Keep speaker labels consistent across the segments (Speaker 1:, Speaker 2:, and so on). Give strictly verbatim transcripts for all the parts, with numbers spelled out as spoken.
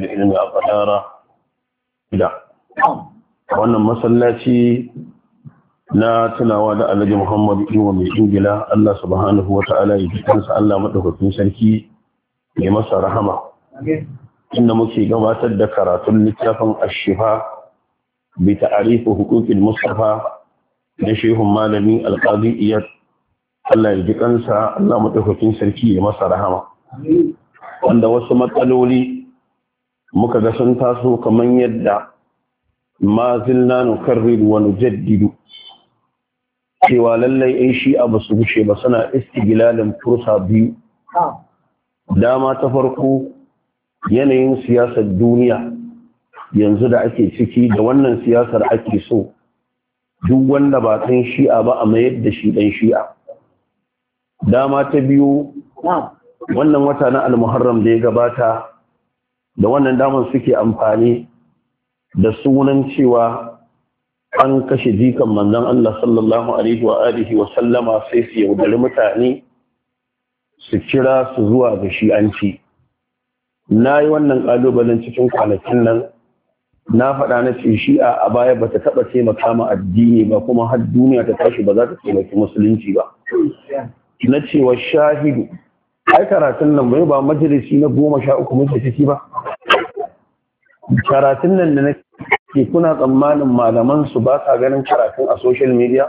Speaker 1: العلم أقدارا da wannan masallaci na tunawa da Alhaji Muhammad Iwa mai Ingila Allah subhanahu wa ta'ala ya jikansa Allah madaukakin sarki ya masa rahama inda muke gabatar da karatun littafin Ash-Shifa bi ta'rif huquqil Mustafa da shehun malami Al-Qadi Iyad Allah ya jikansa Allah madaukakin sarki ya masa rahama wanda wasu matsaloli muka ga sun taso kamar yadda ma zilna nukarriru wa nujaddidu cewa lallai in shi abu su gushe ba suna istigilalin fursa biyu dama ta farko yanayin siyasar duniya yanzu da ake ciki da wannan siyasar ake so duk wanda ba ɗan shi'a ba a mayar da shi ɗan shi'a dama ta biyu wannan wata na al-muharram da ya gabata da wannan damar suke amfani da sunan cewa an kashe jikan manzon Allah sallallahu alaihi wa alihi wa sallama sai su yaudari mutane su kira su zuwa ga shi'anci na yi wannan ƙalubalen cikin kwanakin nan na faɗa na ce shi'a a baya ba ta taɓa taimaka ma addini ba kuma har duniya ta tashi ba za ta taimaki musulunci ba na cewa shahidu ai karatun nan bai ba majalisi na goma sha uku muke ciki ba karatun nan da nake kuna tsammanin malaman su ba sa ganin karatun a social media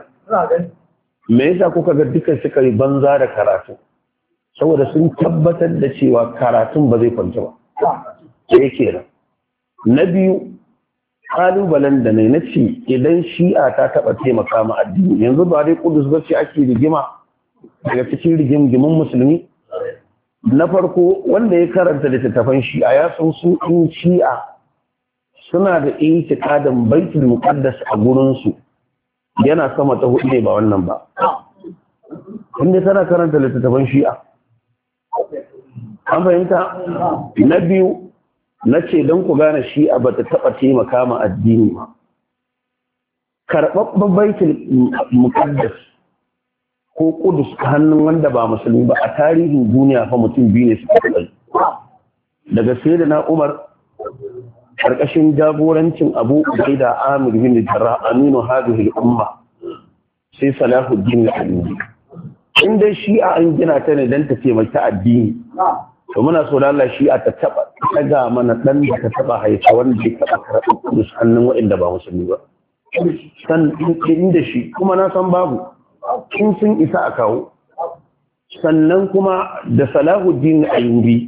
Speaker 1: me yasa kuka ga duka suka yi banza da karatu saboda sun tabbatar da cewa karatun ba zai kwanta ba sai kenan na biyu kalubalen da ne na ce idan shi'a ta taɓa taimaka ma addini yanzu ba dai kudus ba ce ake rigima daga cikin rigimgimin musulmi na farko wanda ya karanta littattafan shi'a ya san su in shi'a suna da itikadin baitul muqaddas a gurin su yana sama ta hudu ne ba wannan ba inda tana karanta littattafan shi'a an fahimta na biyu na ce don ku gane shi'a ba ta taɓa taimaka ma addini ba karɓaɓɓen baitul muqaddas ko kudus hannun wanda ba musulmi ba a tarihin duniya fa mutum biyu ne suka kai daga sai da na umar karkashin jagorancin abu ubaida amir bin jarrah aminu hadhihi al-umma sai salahuddin al-ayyubi in dai shi'a an gina ta ne dan ta taimaki addini to muna so da Allah shi'a ta taba daga mana dan da ta taba haifa wanda ya taba karɓar kudus hannun waɗanda ba musulmi ba san inda shi kuma na san babu in sun isa a kawo sannan kuma da salahuddin ayyubi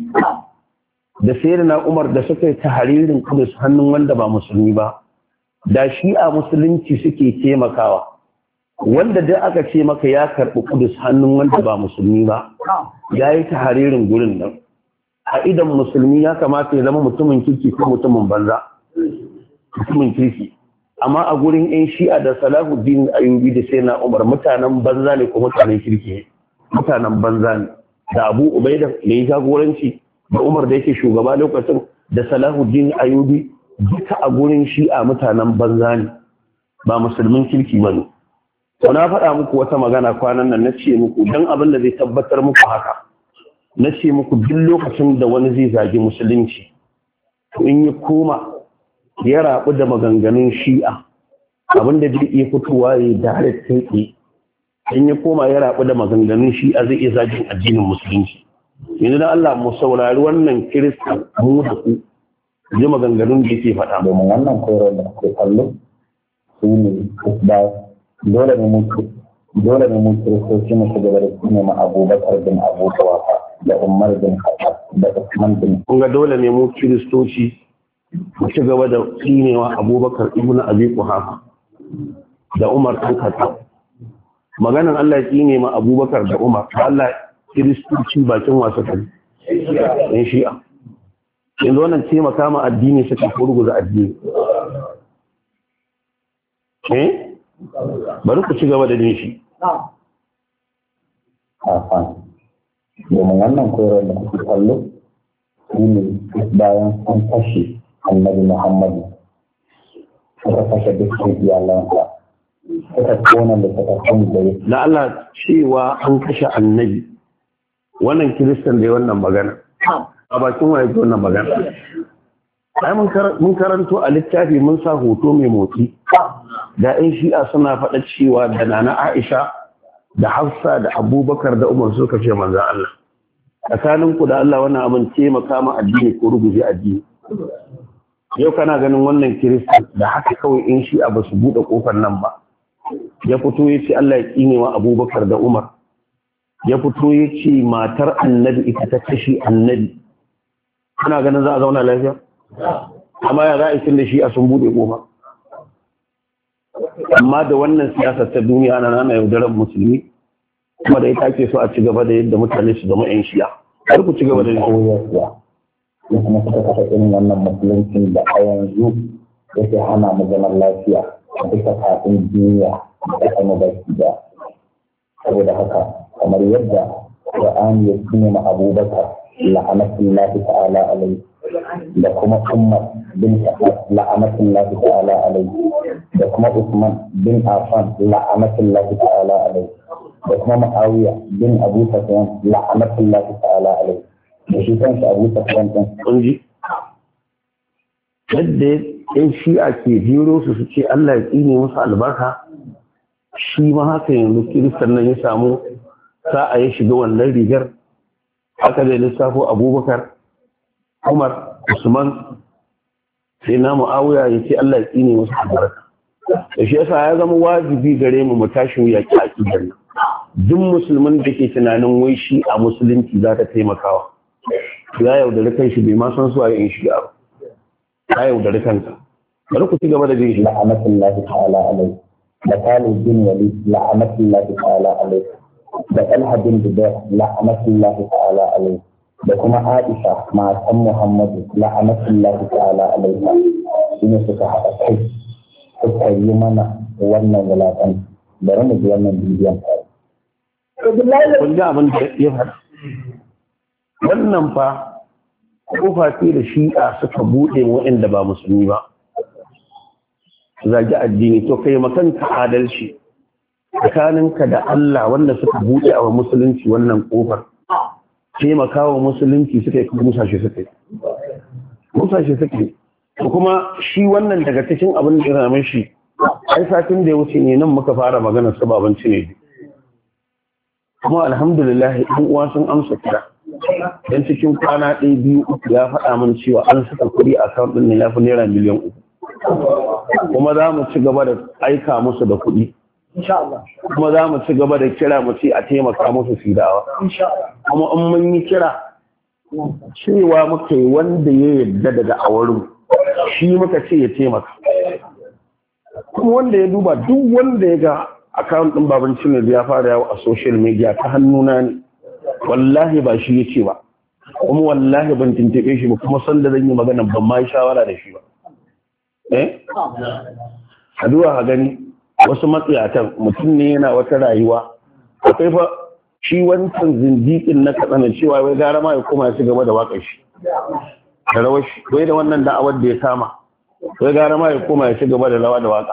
Speaker 1: da sayyidina umar da suka yi tahririn kudus hannun wanda ba musulmi ba da shi'a musulunci suke taimakawa wanda da aka ce maka ya karɓi kudus hannun wanda ba musulmi ba ya yi tahririn gurin nan a idan musulmi ya kamata ya zama mutumin kirki ko mutumin banza mutumin kirki amma a gurin yan shi'a da salahuddin ayyubi da sai na umar mutanen banza ne ko mutanen kirki mutanen banza ne da abu ubaida da ya jagoranci da umar da yake shugaba lokacin da salahuddin ayyubi duka a gurin shi'a mutanen banza ne ba musulmin kirki ba ne to na faɗa muku wata magana kwanan nan na ce muku don abin da zai tabbatar muku haka na ce muku duk lokacin da wani zai zagi musulunci to in ya koma ya rabu da maganganun shi'a abinda zai iya fitowa ya direct kai in ya koma ya rabu da maganganun shi'a zai iya zagin addinin musulunci yanzu dan Allah mu saurari wannan kirista mu da ku ji maganganun da yake faɗa
Speaker 2: domin wannan koyarwar da ke kallo su ne da dole ne mu dole ne mu kiristoci mu ci gaba da kuma ma Abubakar bin Abu Tawafa da Umar bin Khattab da Usman bin
Speaker 1: kun ga dole ne mu kiristoci mu ci gaba da tsinewa Abubakar ibn Abi Quhafa da Umar ɗan Khattab maganan Allah ya tsine ma Abubakar da Umar Allah kiristoci bakin wasa kai in shi'a yanzu wannan taimaka ma addini suka furguza addini eh bari ku ci gaba da jin shi
Speaker 2: domin wannan koyarwar da kuke kallo su ne bayan sun kashe annabi Muhammadu suka kashe dukkan iyalansa suka kona da suka kan da ya
Speaker 1: da Allah cewa an kashe annabi wannan kiristan da ya wannan magana a bakin wa yake wannan magana ai mun karanto a littafi mun sa hoto mai motsi da ɗan shi'a suna faɗa cewa da nana Aisha da Hafsa da Abubakar da Umar suka ce manzon Allah tsakanin ku da Allah wannan abin taimaka ma addini ko ruguje addini yau kana ganin wannan kirista da haka kawai in shi'a ba su buɗe kofar nan ba ya fito ya ce Allah ya kine wa Abubakar da Umar ya fito ya ce matar annabi ita ta kashe annabi kana ganin za a zauna lafiya amma ya za a isin da shi a sun buɗe ƙofa amma da wannan siyasar ta duniya ana nana yaudarar musulmi kuma da ita ke so a ci gaba da yadda mutane su zama yan shiya har ku ci gaba da yin
Speaker 2: ya kuma suka kafa irin wannan musuluncin da a yanzu yake hana mu zaman lafiya a duka kafin duniya da kama baki da saboda haka kamar yadda Qur'ani ya tsine ma Abubakar la'anatullahi ta'ala alaihi da kuma Umar bin Khattab la'anatullahi ta'ala alaihi da kuma Usman bin Affan la'anatullahi ta'ala alaihi da kuma Muawiya bin Abu Sufyan la'anatullahi ta'ala alaihi da shi kansa Abu Sufyan din
Speaker 1: kunji yadda yan shi'a ke jiro su su ce Allah ya tsine musu albarka shi ma haka yanzu kiristan nan ya samu sa'a ya shiga wannan rigar haka zai lissafo Abubakar Umar Usman sai na Muawiya ya ce Allah ya tsine musu albarka da shi yasa ya zama wajibi gare mu mu tashi mu yaki akidar nan duk musulmin da ke tunanin wai shi a musulunci za ta taimakawa ya yaudari kan shi bai ma san su a yin shi ba ya yaudari kanka bari ku ci gaba da jin shi
Speaker 2: la'anatullahi ta'ala alaihi da Khalid bin Walid la'anatullahi ta'ala alaihi da Talha bin Zubair la'anatullahi ta'ala alaihi da kuma Aisha matan Muhammadu la'anatullahi ta'ala alaiha shine suka haɗa kai suka yi mana wannan wulaƙan bari mu ji wannan bidiyon
Speaker 1: kun ji abin da ya faɗa wannan fa kofa ce da shi'a suka buɗe waɗanda ba musulmi ba zagi addini to kai makanka adalci tsakaninka da Allah wanda suka buɗe a musulunci wannan kofar taimakawa musulunci suka yi kuma musashe suka yi musashe suka yi kuma shi wannan daga cikin abin da ya rame shi ai satin da ya wuce ne nan muka fara magana sababanci ne kuma alhamdulillah ɗan uwa sun amsa kira dan cikin kwana ɗaya biyu uku ya faɗa min cewa an saka kuɗi a account ɗin ne ya fi naira miliyan uku kuma za mu ci gaba da aika musu da kuɗi kuma za mu ci gaba da kira mu ce a taimaka musu su dawa kuma in mun yi kira cewa muka yi wanda ya yarda daga awarin shi muka ce ya taimaka kuma wanda ya duba duk wanda ya ga account ɗin baban Chinel ya fara yawo a social media ta hannuna ne wallahi ba shi ya ce ba kuma wallahi ban tuntuɓe shi ba kuma sanda zan yi magana ban ma yi shawara da shi ba eh a duba ka gani wasu matsiyatan mutum ne yana wata rayuwa akwai fa shi wancan zindiƙin na katsana cewa wai gara ma ya koma ya ci gaba da waƙar shi da rawar shi wai da wannan da'awar da ya kama wai gara ma ya koma ya ci gaba da rawa da waƙa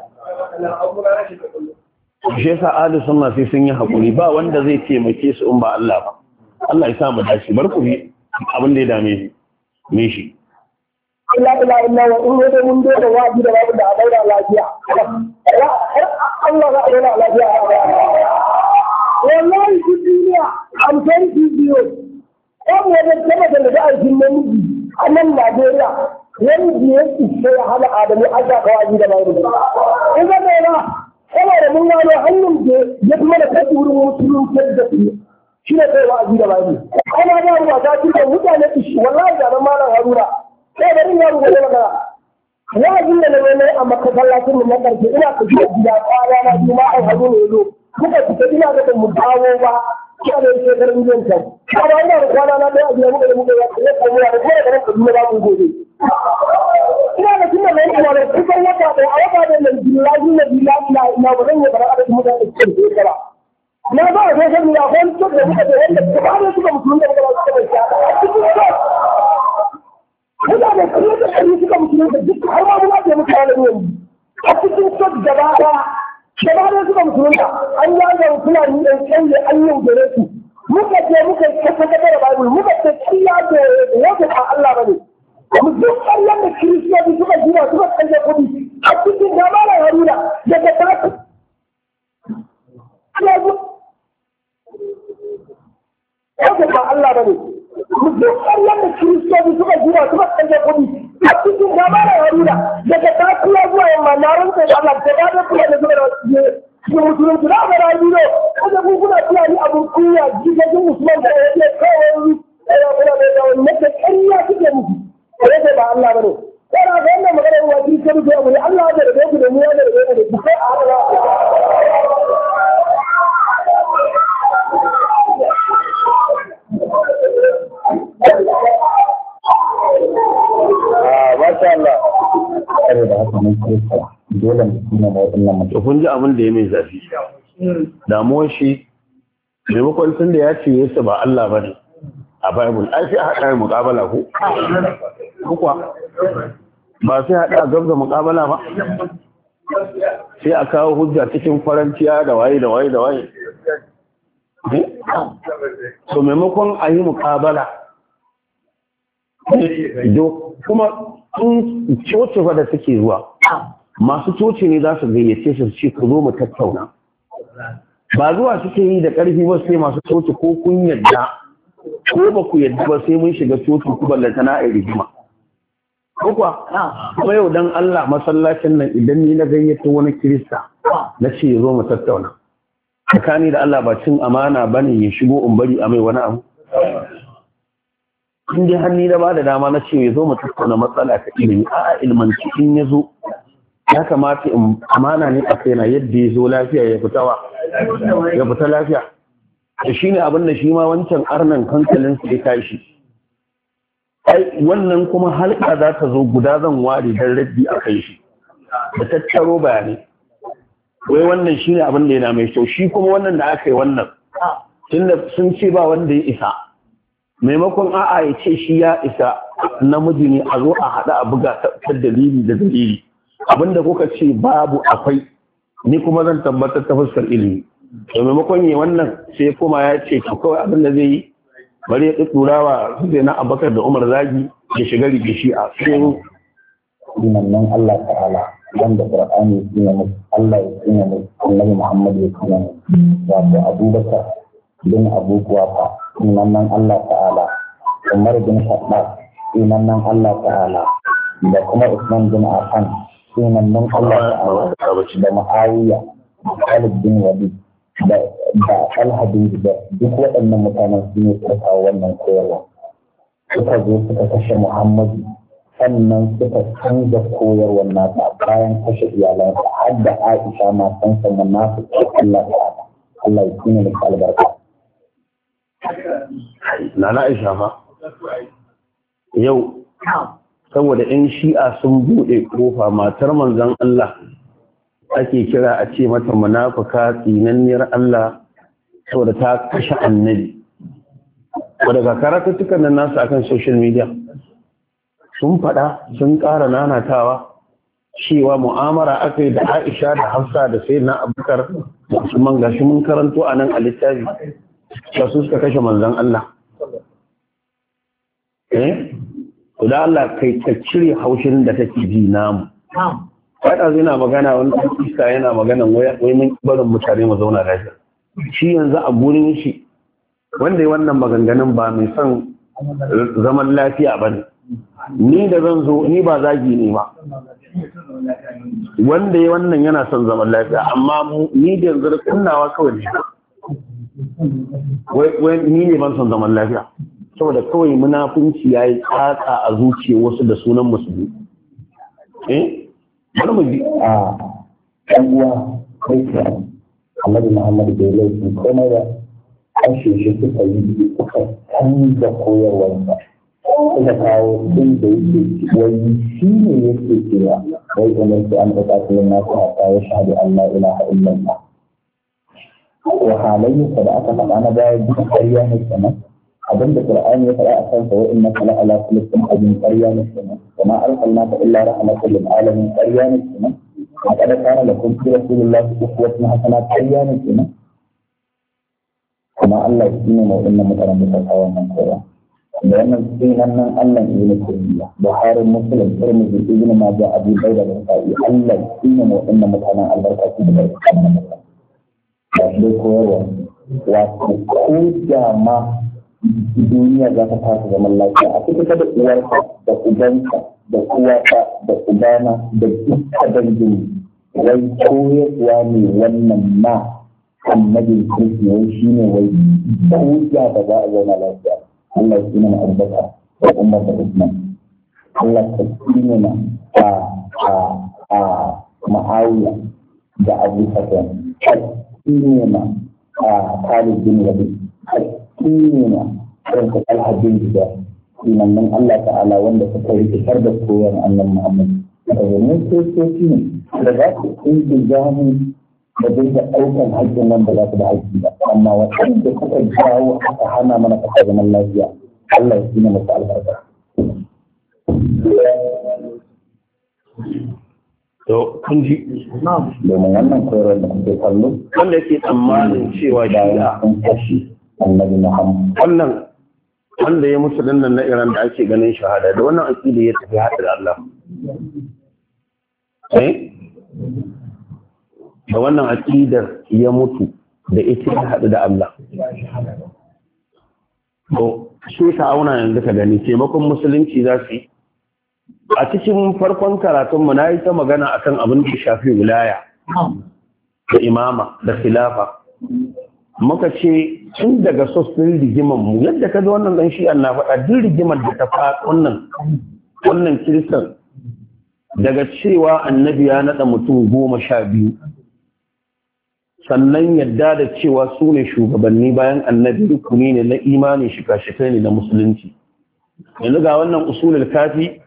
Speaker 1: shi yasa ahli sunna sai sun yi hakuri ba wanda zai taimake su in ba Allah ba Allah ya sa mu dace bar ku bi abin da ya dame shi me shi
Speaker 3: illa illa illa wa in yadda mun da da wajibi da babu da abaida lafiya Allah za a daina lafiya wallahi shi duniya am san bidiyo ɗan wanda kuma da da aikin namiji a nan Najeriya wani biye sai ya hana Adamu aka kawaji da babu in ga da saboda mun gano hannun da ya kuma da kai wurin musulunci da su shi ne kai wa'azi da babu ana da ruwa ta cikin mutane su wallahi da nan malam Haruna sai da rin yaro da magana wa'azin da na mai a makasallacin mu na karshe ina ku ji gida kwana na juma'a Haruna yazo muka fita ina ga mu dawo ba kina da shekarun jin kan amma ina da kwana na da ajiya muka muka ya ce ko mu da ko da ku ba ku gobe ina da tunna mai kuma da kusan wata da a wata da nan billahi na billahi na ina ba zan yi bara da mu da cikin shekara na ba da sai mu ya hon to da muka da wanda ba da suka musulun da ba su da shi Muna da kuma da kare suka musulun da duk har ma muna da mutane ne a cikin sot gaba da gaba da suka musulun da an ya ga fulani da kai an yau da su muka ce muka kafa da Bible muka ce kiya da wata Allah bane mu duk ƙaryar da kiristiyoyi suka zuwa suka kalle kuɗi a cikin gaba da haruna daga taku ya zo ya ba Allah ba ne mu duk ƙaryar da kiristiyoyi suka zuwa suka kalle kuɗi a cikin gaba da haruna daga taku ya zuwa yamma na ranka da Allah ta gaba kula da zuwa da cikin musulunci na ga rayu ne kada ku kuna tunani abin kunya jigajin musulman da ya ce kawai ya kuna mai da wani mata ƙarya suke musu ko ba Allah bane kana ga wannan magana wa ji sai ku abu Allah da rabe ku da mu da rabe ku ku sai a Allah
Speaker 2: ah masha Allah kare da haka mun kai dole mu kuma da wannan mutum
Speaker 1: kun ji abin da ya mai zafi damuwar shi maimakon tun da ya ce Yesu ba Allah bane a Bible ai sai haɗa muƙabala ko kuwa ba sai haɗa gabza muƙabala ba sai a kawo hujja cikin faranciya da waye da waye da waye so maimakon a yi muƙabala kuma sun coci fa da suke zuwa masu coci ne za su gayyace su ce ku zo mu tattauna ba zuwa suke yi da ƙarfi ba sai masu coci ko kun yadda ko ba ku yadda ba sai mun shiga coci ku ballanta na a rigima ko kuwa kuma yau dan Allah masallacin nan idan ni na gayyato wani kirista na ce ya zo mu tattauna tsakani da Allah ba cin amana bane ya shigo in bari a mai wani abu in dai hanni da ba da dama na ce ya zo mu tattauna matsala ta ilimi a ilmanci in ya zo ya kamata in amana ne a kaina yadda ya zo lafiya ya fita wa ya fita lafiya da shi ne abin da shi ma wancan arnan hankalin su ya tashi ai wannan kuma halka za ta zo guda zan ware don raddi a kai shi da tattaro bayanai wai wannan shi ne abin da yana mai kyau shi kuma wannan da aka yi wannan tunda sun ce ba wanda ya isa maimakon a'a ya ce shi ya isa namiji ne a zo a haɗa a buga ta dalili da dalili abinda kuka ce babu akwai ni kuma zan tabbatar ta fuskar ilimi to maimakon yi wannan sai kuma ya ce to kawai abin da zai yi bari ya tsura wa zai na Abubakar da Umar zagi ya shiga rigishi a cikin
Speaker 2: nan Allah ta'ala wanda Qur'ani ya mu Allah ya tsina mu Annabi Muhammad ya tsina mu wato Abubakar bin Abu Quhafa nan nan Allah ta'ala Umar bin Khattab nan nan Allah ta'ala da kuma Usman bin Affan nan nan Allah ta'ala da Muawiya Khalid bin Walid da Talha bin Zubair duk waɗannan mutanen su ne suka kawo wannan koyarwa suka zo suka kashe Muhammadu sannan suka canza koyarwar nasa bayan kashe iyalansa har da Aisha ma san sannan nasu Allah ta'ala Allah ya tsine maka albarka
Speaker 1: na na Aisha ma yau saboda in shi'a sun buɗe kofa matar manzon Allah ake kira a ce mata munafuka tsinanniyar Allah saboda ta kashe annabi wadda ga karatuttukan nan nasu akan social media sun faɗa sun ƙara nanatawa cewa mu'amara aka yi da Aisha da Hafsa da sai na Abubakar da Usman gashi mun karanto a nan a littafi da su suka kashe manzon Allah eh to da Allah kai ka cire haushin da take ji namu Faɗa zai na magana wani iska yana magana wai mun barin mutane mu zauna lafiya. Shi yanzu a gurin shi wanda ya wannan maganganun ba mai son zaman lafiya ba ne. Ni da zan zo ni ba zagi ne ba. Wanda ya wannan yana son zaman lafiya amma ni da yanzu da kunnawa kawai ne. Wai ni ne ban son zaman lafiya. Saboda kawai munafunci ya yi tsatsa a zuciya wasu da sunan musulmi. Eh? Wani mu bi
Speaker 2: a ɗan uwa kai ke Annabi Muhammad bai laifi komai da kashe shi suka yi suka canza koyarwarsa suka kawo din da yake wai shi ne yake cewa wai umarci an ɗauka filin nasu a tsaye shahadu Allah ilaha illallah wa halayyarsa da aka faɗa na baya duk ƙarya ne kenan abinda Qur'ani ya faɗa a kansa wa innaka la ala khuluqin azim ƙarya ne kenan kuma arsalnaka illa rahmatan lil alamin ƙarya ne kenan laqad kana lakum fi rasulillahi uswatun hasanah ƙarya ne kenan kuma Allah shi ne mau'in mutanen da ta kawo wannan kowa da wannan sunan nan Allah ibn Taymiya Buhari Muslim Tirmidhi Ibn Majah Abu Dawud da Nasa'i Allah shine mu inna mutanen albarka su da barka da shi koyarwa wato ko da ma duniya za ta fara zaman lafiya a cikin da uwarka da ubanka da uwata da ubana da dukkan dangin wai koyarwa ne wannan ma annabin kirki wai shine wai hujja da za a zauna lafiya Allah shi ne albarka da umar da Usman Allah ta shine na a a a Muawiya da Abu Sufyan shine na a Khalid bin Walid shine na Ranka Al-Hadin da sunan Allah ta'ala wanda suka rikitar da koyar annabi Muhammad da ne sojoji ne da za su kunji jami da dinga ɗaukar haƙƙin nan da za su da haƙƙi ba amma waɗanda suka jawo aka hana mana kasa zaman lafiya Allah ya tsina masa albarka.
Speaker 1: To kun ji
Speaker 2: domin wannan koyarwar da kuke kallo
Speaker 1: wanda ke tsammanin cewa
Speaker 2: bayan sun kashi annabi Muhammad
Speaker 1: wannan wanda ya mutu nan na Iran da ake ganin shahada da wannan aqida ya tafi haɗa da Allah eh da wannan aqidar ya mutu da ita ya haɗu da Allah to shi ta auna yanzu ka gani taimakon musulunci za su yi a cikin farkon karatunmu na yi ta magana akan abin da shafi wilaya da imama da khilafa muka ce tun daga sosfin rigimar mu yadda ka ga wannan dan shi na faɗa duk rigimar da ta faɗa wannan wannan kiristan daga cewa annabi ya naɗa mutum goma sha biyu sannan yadda da cewa su ne shugabanni bayan annabi rukuni ne na imani shika-shikai ne na musulunci yanzu ga wannan usulul kafi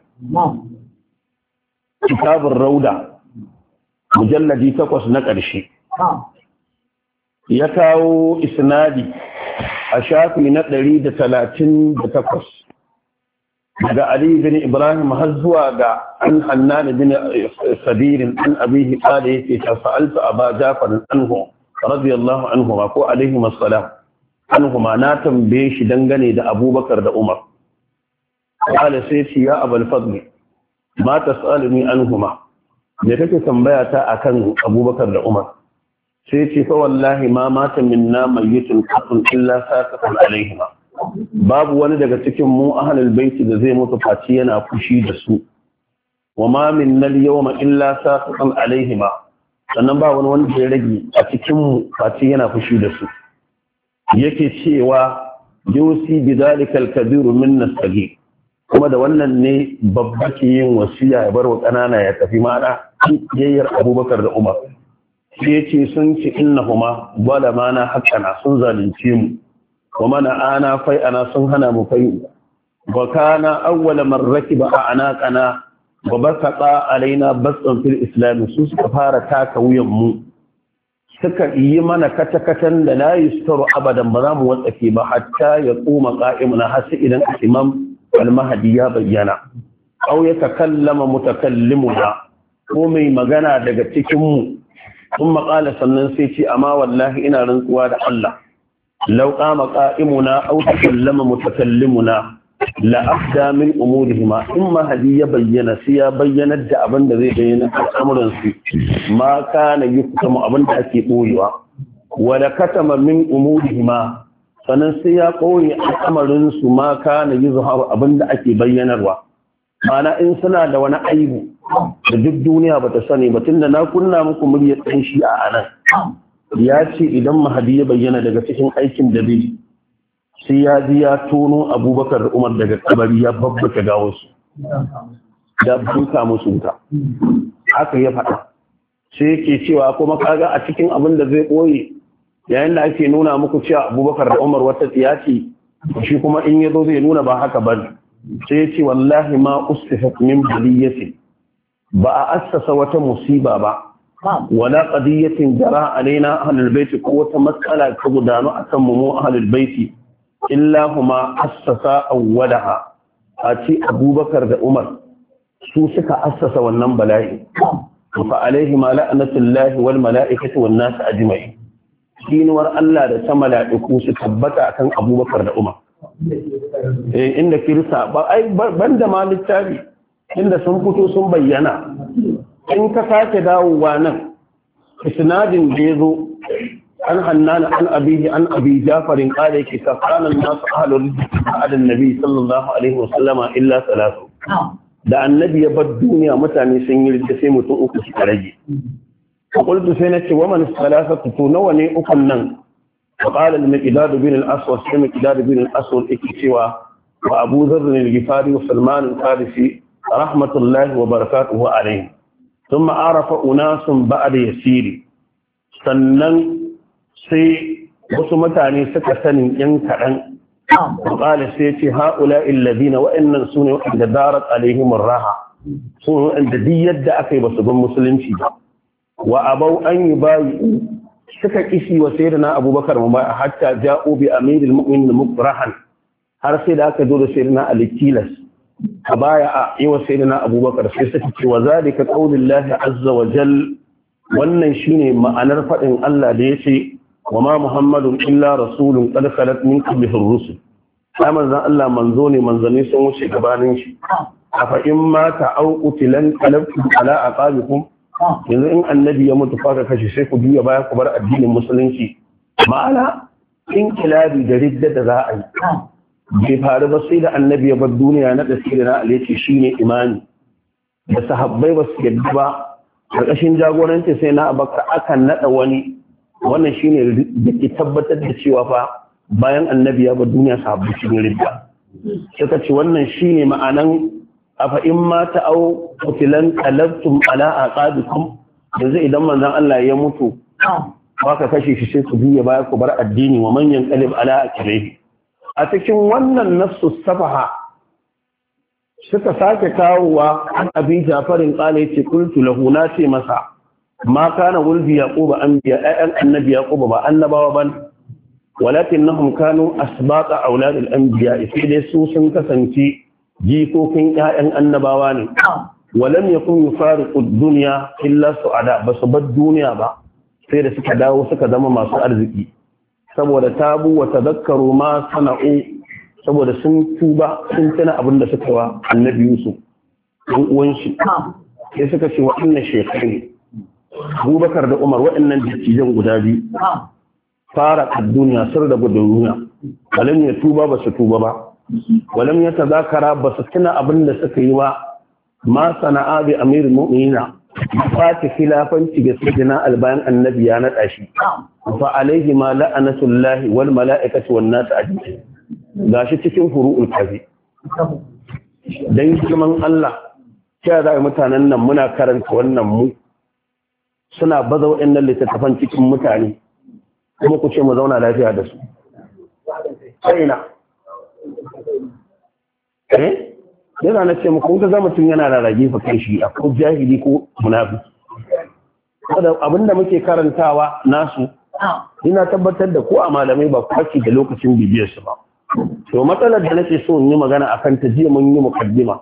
Speaker 1: kitabun rauda mujalladi takwas na ƙarshe ya kawo isnadi a shafi na ɗari da talatin da takwas daga Ali bin Ibrahim har zuwa ga an Hannan bin Sabirin an abihi qala yake ta sa'altu Aba Jafar anhu radiyallahu anhu ko alaihi assalam anhu ma na tambaye shi dangane da Abubakar da Umar qala sai shi ya Abul Fadl ma tasaluni anhuma me kake tambaya ta akan Abubakar da Umar sai ce fa wallahi ma mata minna mayyitun qatun illa saqatan alaihima babu wani daga cikin mu ahlul baiti da zai mutu faci yana fushi da su wa ma minna al-yawma illa saqatan alaihima sannan ba wani wanda ya rage a cikin mu faci yana fushi da su yake cewa yusi bidhalika al-kabir minna as-saghir kuma da wannan ne babba ke yin wasiya ya bar wa kanana ya tafi ma'ana yayyar Abubakar da Umar sai yace sun ci innahuma wala mana haqqana sun zalunce mu wa mana ana fai ana sun hana mu fai wa kana awwala man rakiba anaqana wa basata alaina basan fil islam su suka fara taka wuyan mu suka yi mana katakatan da la yustaru abadan ba za mu watsake ba hatta ya tsoma qa'imuna har sai idan imam al-mahdi ya bayyana aw ya takallama mutakallimuna ko mai magana daga cikin mu kuma qala sannan sai ce amma wallahi ina rantsuwa da Allah law qama qa'imuna aw takallama mutakallimuna la afda min umurihima imma hadi ya bayyana sai ya bayyana da abin da zai bayyana al'amuran su ma kana yuktamu abin da ake boyewa wala katama min umurihima sannan sai ya koyi al'amarin su ma kana yuzharu abin da ake bayyanarwa mana in suna da wani aibu da duk duniya bata sani ba tunda na kunna muku muryar dan shi a anan ya ce idan mahadi ya bayyana daga cikin aikin da zai sai ya ji ya tono Abubakar da Umar daga kabari ya babbaka gawarsu da buka musu wuta haka ya faɗa sai yake cewa kuma kaga a cikin abin da zai ɓoye yayin da ake nuna muku cewa Abubakar da Umar wata tsiya ce shi kuma in ya zo zai nuna ba haka ba sai ya ce wallahi ma ustifat min baliyati ba a assasa wata musiba ba wala qadiyatin jara alaina ahlul bait ko wata matsala ta gudanu akan mu ahlul bait illa huma assasa awwalaha a ce Abubakar da Umar su suka assasa wannan bala'i fa alaihi ma la'natullahi wal mala'ikati wan nas ajma'in kinuwar Allah da ta mala'iku su tabbata akan Abubakar da Umar eh inda kirista ba ai banda ma littafi inda sun fito sun bayyana in ka sake dawowa nan isnadin da yazo an hannana an abihi an abi jafarin qala yake kafanan nasu ahlul ba'd annabi sallallahu alaihi wasallama illa salatu da annabi ya bar duniya mutane sun yi ridda sai mutum uku suka rage qultu sai nace wa man salasatu to nawa ne ukun nan وقال المقداد بن الأسود سمع المقداد بن الأسود اكتشوا وأبو ذر الغفاري وسلمان الفارسي رحمة الله وبركاته عليه ثم عرف أناس بعد يسير sannan sai wasu mutane suka sani yan kaɗan وقال سيتي هؤلاء الذين وإن سنة وإن دارت عليهم الراحة سنة وإن دي يد أكي بصدق مسلمين وأبوا أن يبايعوا suka kishi wa sayyidina abubakar mubaya hatta ja'u bi amiril mu'minin mukrahan har sai da aka zo da sayyidina ali tilas a baya a yi wa sayyidina abubakar sai suka ce wa zalika qaulillahi azza wa jal wannan shine ma'anar fadin Allah da yace wa ma muhammadun illa rasulun qad khalat min qablihi ar-rusul sai manzon Allah manzo ne manzanni sun wuce gabanin shi afa in mata au qutilan qalabtum ala aqabikum yanzu in annabi ya mutu faka kashe sai ku juya baya ku bar addinin musulunci ma'ana in kilabi da ridda da za a yi bai faru ba sai da annabi ya bar duniya na tasiri na alaici shine imani da sahabbai ba su yadda ba karkashin jagoranci sai na abakar akan nada wani wannan shine da ke tabbatar da cewa fa bayan annabi ya bar duniya sahabbai sun ridda suka ce wannan shine ma'anan afa in ma ta'au qutilan qalabtum ala aqabikum yanzu idan manzon Allah ya mutu baka kashe shi sai ku biya baya ku bar addini wa man yanqalib ala aqibihi a cikin wannan nafsu safaha suka sake kawowa an abi jafarin qala yace qultu lahu na ce masa ma kana wulbi yaquba anbiya ayyan annabi yaquba ba annabawa ban walakinnahum kanu asbaqa aulad al-anbiya sai dai su sun kasance jikokin ƴaƴan annabawa ne walam yakun yufariqu ad-dunya illa su'ada basu bar duniya ba sai da suka dawo suka zama masu arziki saboda tabu wa tadhakkaru ma sana'u saboda sun tuba sun tana abin da suka wa annabi Yusuf dan uwan shi sai suka ce wa inna shaykhaini Abubakar da Umar waɗannan dattijan guda biyu fara ad-dunya sir da duniya walam ya tuba basu tuba ba walam ya tazakara ba su tuna abin da suka yi ba ma sana'a bi amirul mu'minina fati khilafanci ga sayyidina albayan annabi ya nada shi fa alaihi ma la'anatullahi wal mala'ikati wan nas ajma'in gashi cikin furu'ul kafi dan girman Allah cewa da mutanen nan muna karanta wannan mu suna baza waɗannan littattafan cikin mutane kuma ku ce mu zauna lafiya da su aina eh yana na ce muku ga mutum yana rarrage fa kai shi ko jahili ko munafiki saboda abinda muke karantawa nasu ina tabbatar da ko a malamai ba kwaki da lokacin bibiyar su ba to matsalar da nake so in yi magana akan ta jiya mun yi mukaddima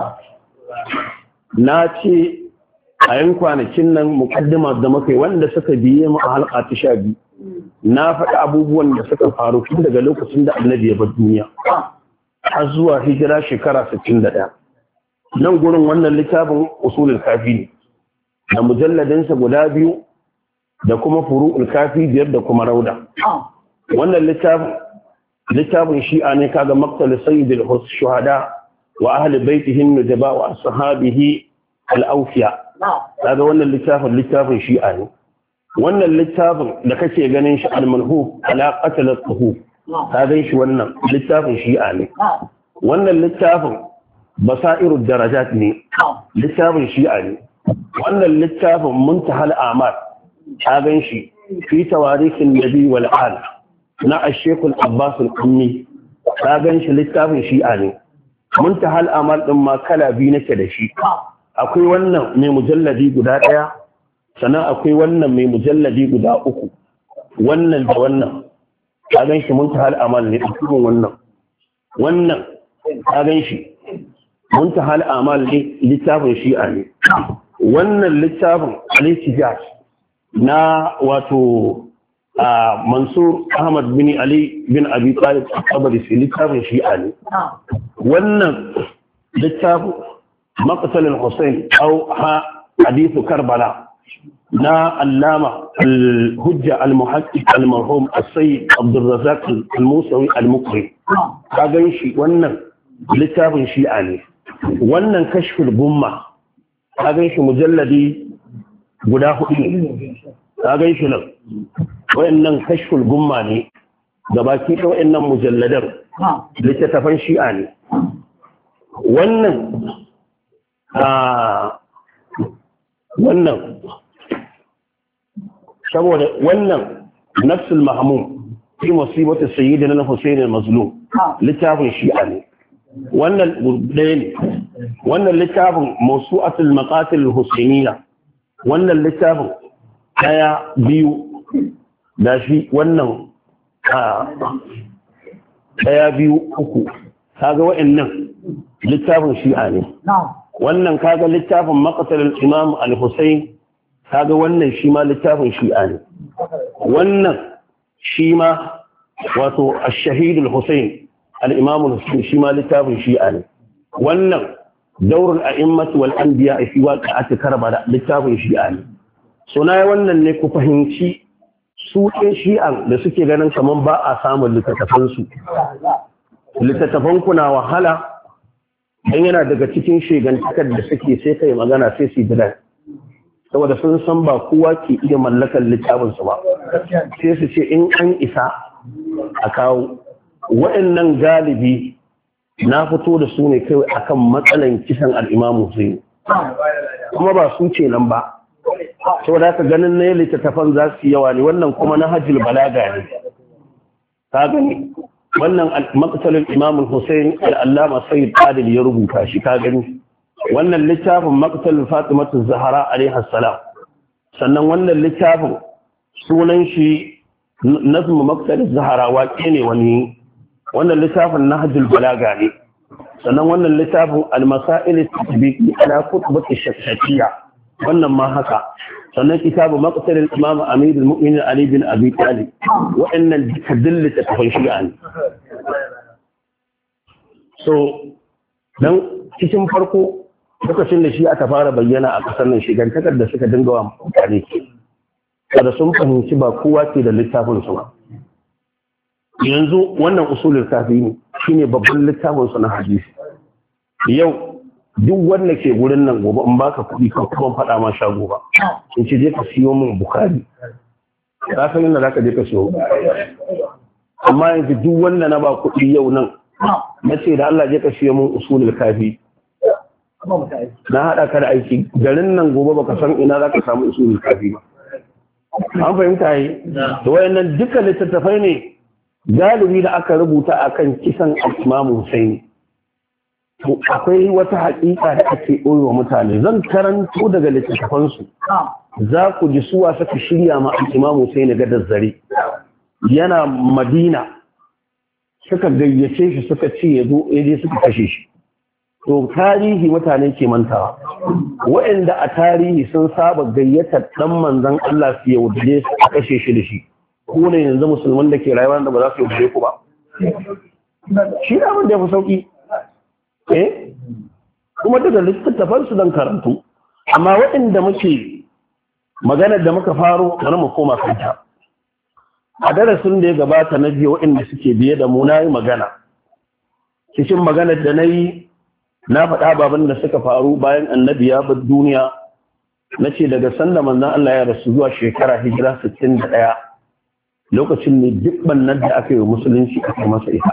Speaker 1: na ce a yan kwanakin nan mukaddima da muka yi wanda suka biye mu a halka ta sha biyu na faɗi abubuwan da suka faru tun daga lokacin da annabi ya bar duniya har zuwa hijira shekara sittin da ɗaya. Nan gurin wannan littafin usulul kafi ne da mujalladinsa guda biyu da kuma furu'ul kafi biyar da kuma rauda. Wannan littafin littafin shi'a ne kaga maqtal sayyidil shuhada wa ahli baitihi nujaba wa ashabihi al-awfiya. Kaga wannan littafin littafin shi'a ne. Wannan littafin da kake ganin shi al-manhub ala qatl al-tuhuf ka gan shi wannan littafin shi'a ne wannan littafin basairud darajat ne littafin shi'a ne wannan littafin muntahal amal ka gan shi fi tawarikhin nabi wal al na ash-shaykh al-abbas al-ummi ka gan shi littafin shi'a ne muntahal amal din ma kala biyu nake da shi akwai wannan mai mujalladi guda daya sannan akwai wannan mai mujalladi guda uku wannan da wannan ka gan shi muntahal amal ne cikin wannan wannan ka gan shi muntahal amal ne littafin shi'a ne wannan littafin al-ihtijaj na wato a Mansur Ahmad bin Ali bin Abi Talib al-Tabari sai littafin shi'a ne wannan littafin maqtal al-Husayn aw ha hadith Karbala na allama al-hujja al-muhaqqiq al-marhum as-sayyid Abdul Razzaq al-Musawi al-Muqri ka gan shi wannan littafin shi'a ne wannan kashful gumma ka gan shi mujalladi guda hudu ne ka gan shi nan wayannan kashful gumma ne gabaki da wayannan mujalladar littafin shi'a ne wannan a wannan saboda wannan nafsul mahmum fi musibatu sayyidina al-Husayn al-Mazlum littafin shi'a ne wannan ɗaya ne wannan littafin mawsu'atul maqatil al-husayniyya wannan littafin daya biyu da shi wannan daya biyu uku kaga wa'annan littafin shi'a ne wannan kaga littafin maqatil al-imam al-Husayn kaga wannan shi ma littafin shi'a ne wannan shi ma wato ash-shahid al-Husayn al-imam al-Husayn shi ma littafin shi'a ne wannan daurul a'immat wal anbiya fi waqi'at Karbala littafin shi'a ne so na wannan ne ku fahimci su ɗin shi'an da suke ganin kaman ba a samun littattafan su littattafan ku na wahala dan yana daga cikin shegantakar da suke sai kai magana sai su dila saboda sun san ba kowa ke iya mallakar littafin su ba sai su ce in an isa a kawo waɗannan galibi na fito da su ne kai akan matsalan kisan al-Imam Hussein kuma ba su ce nan ba saboda haka ganin ne littattafan za su yawa ne wannan kuma na hajjul balaga ne ka gani wannan maqtalul Imam Hussein al-Allama Sayyid Adil ya rubuta shi ka gani wannan littafin maqtalul Fatimatu Zahra alaiha salam sannan wannan littafin sunan shi nazmu maqtaluz Zahra waƙe ne wani wannan littafin nahjul balaga ne sannan wannan littafin al-masail at-tatbiqi ala kutub ash-shafi'iyya wannan ma haka sannan kitabu maqtal al-imam amir al-mu'minin ali bin abi talib wa'annan dillata tafan shi'a ne so dan cikin farko lokacin da shi aka fara bayyana a kasar nan shigantakar da suka dinga wa mutane kada sun fahimci ba kowa ke da littafin su ba yanzu wannan usulul kafi ne shine babban littafin su na hadisi yau duk wanda ke gurin nan gobe in baka kuɗi kan kuma faɗa ma shago ba in ce je ka siyo min Bukhari ka san inda zaka je ka siyo amma yanzu duk wanda na ba kuɗi yau nan na ce da Allah je ka siyo min usulul kafi na haɗa ka da aiki garin nan gobe baka san ina zaka samu usulul kafi ba an fahimta yi da wayannan duka littattafai ne galibi da aka rubuta akan kisan Imam Hussein to akwai wata haƙiƙa da ake ɓoye wa mutane zan karanto daga littattafansu za ku ji suwa suka shirya ma Imam Hussein ga dazzare yana Madina suka gayyace shi suka ce ya zo yaje suka kashe shi to tarihi mutane ke mantawa waɗanda a tarihi sun saba gayyatar ɗan manzon Allah su yaudare su a kashe shi da shi ko ne yanzu musulman da ke rayuwa da ba za su yaudare ku ba shi ne abin da ya fi sauki eh kuma daga littattafan su dan karantu amma waɗanda muke maganar da muka faro bari mu koma kanta a darasin da ya gabata na biyu waɗanda suke biye da mu nayi magana cikin maganar da nayi na faɗa baban da suka faru bayan annabi ya bar duniya nace daga sanda manzon Allah ya rasu zuwa shekara hijira sittin da ɗaya lokacin ne duk bannan da aka yi musulunci aka masa ita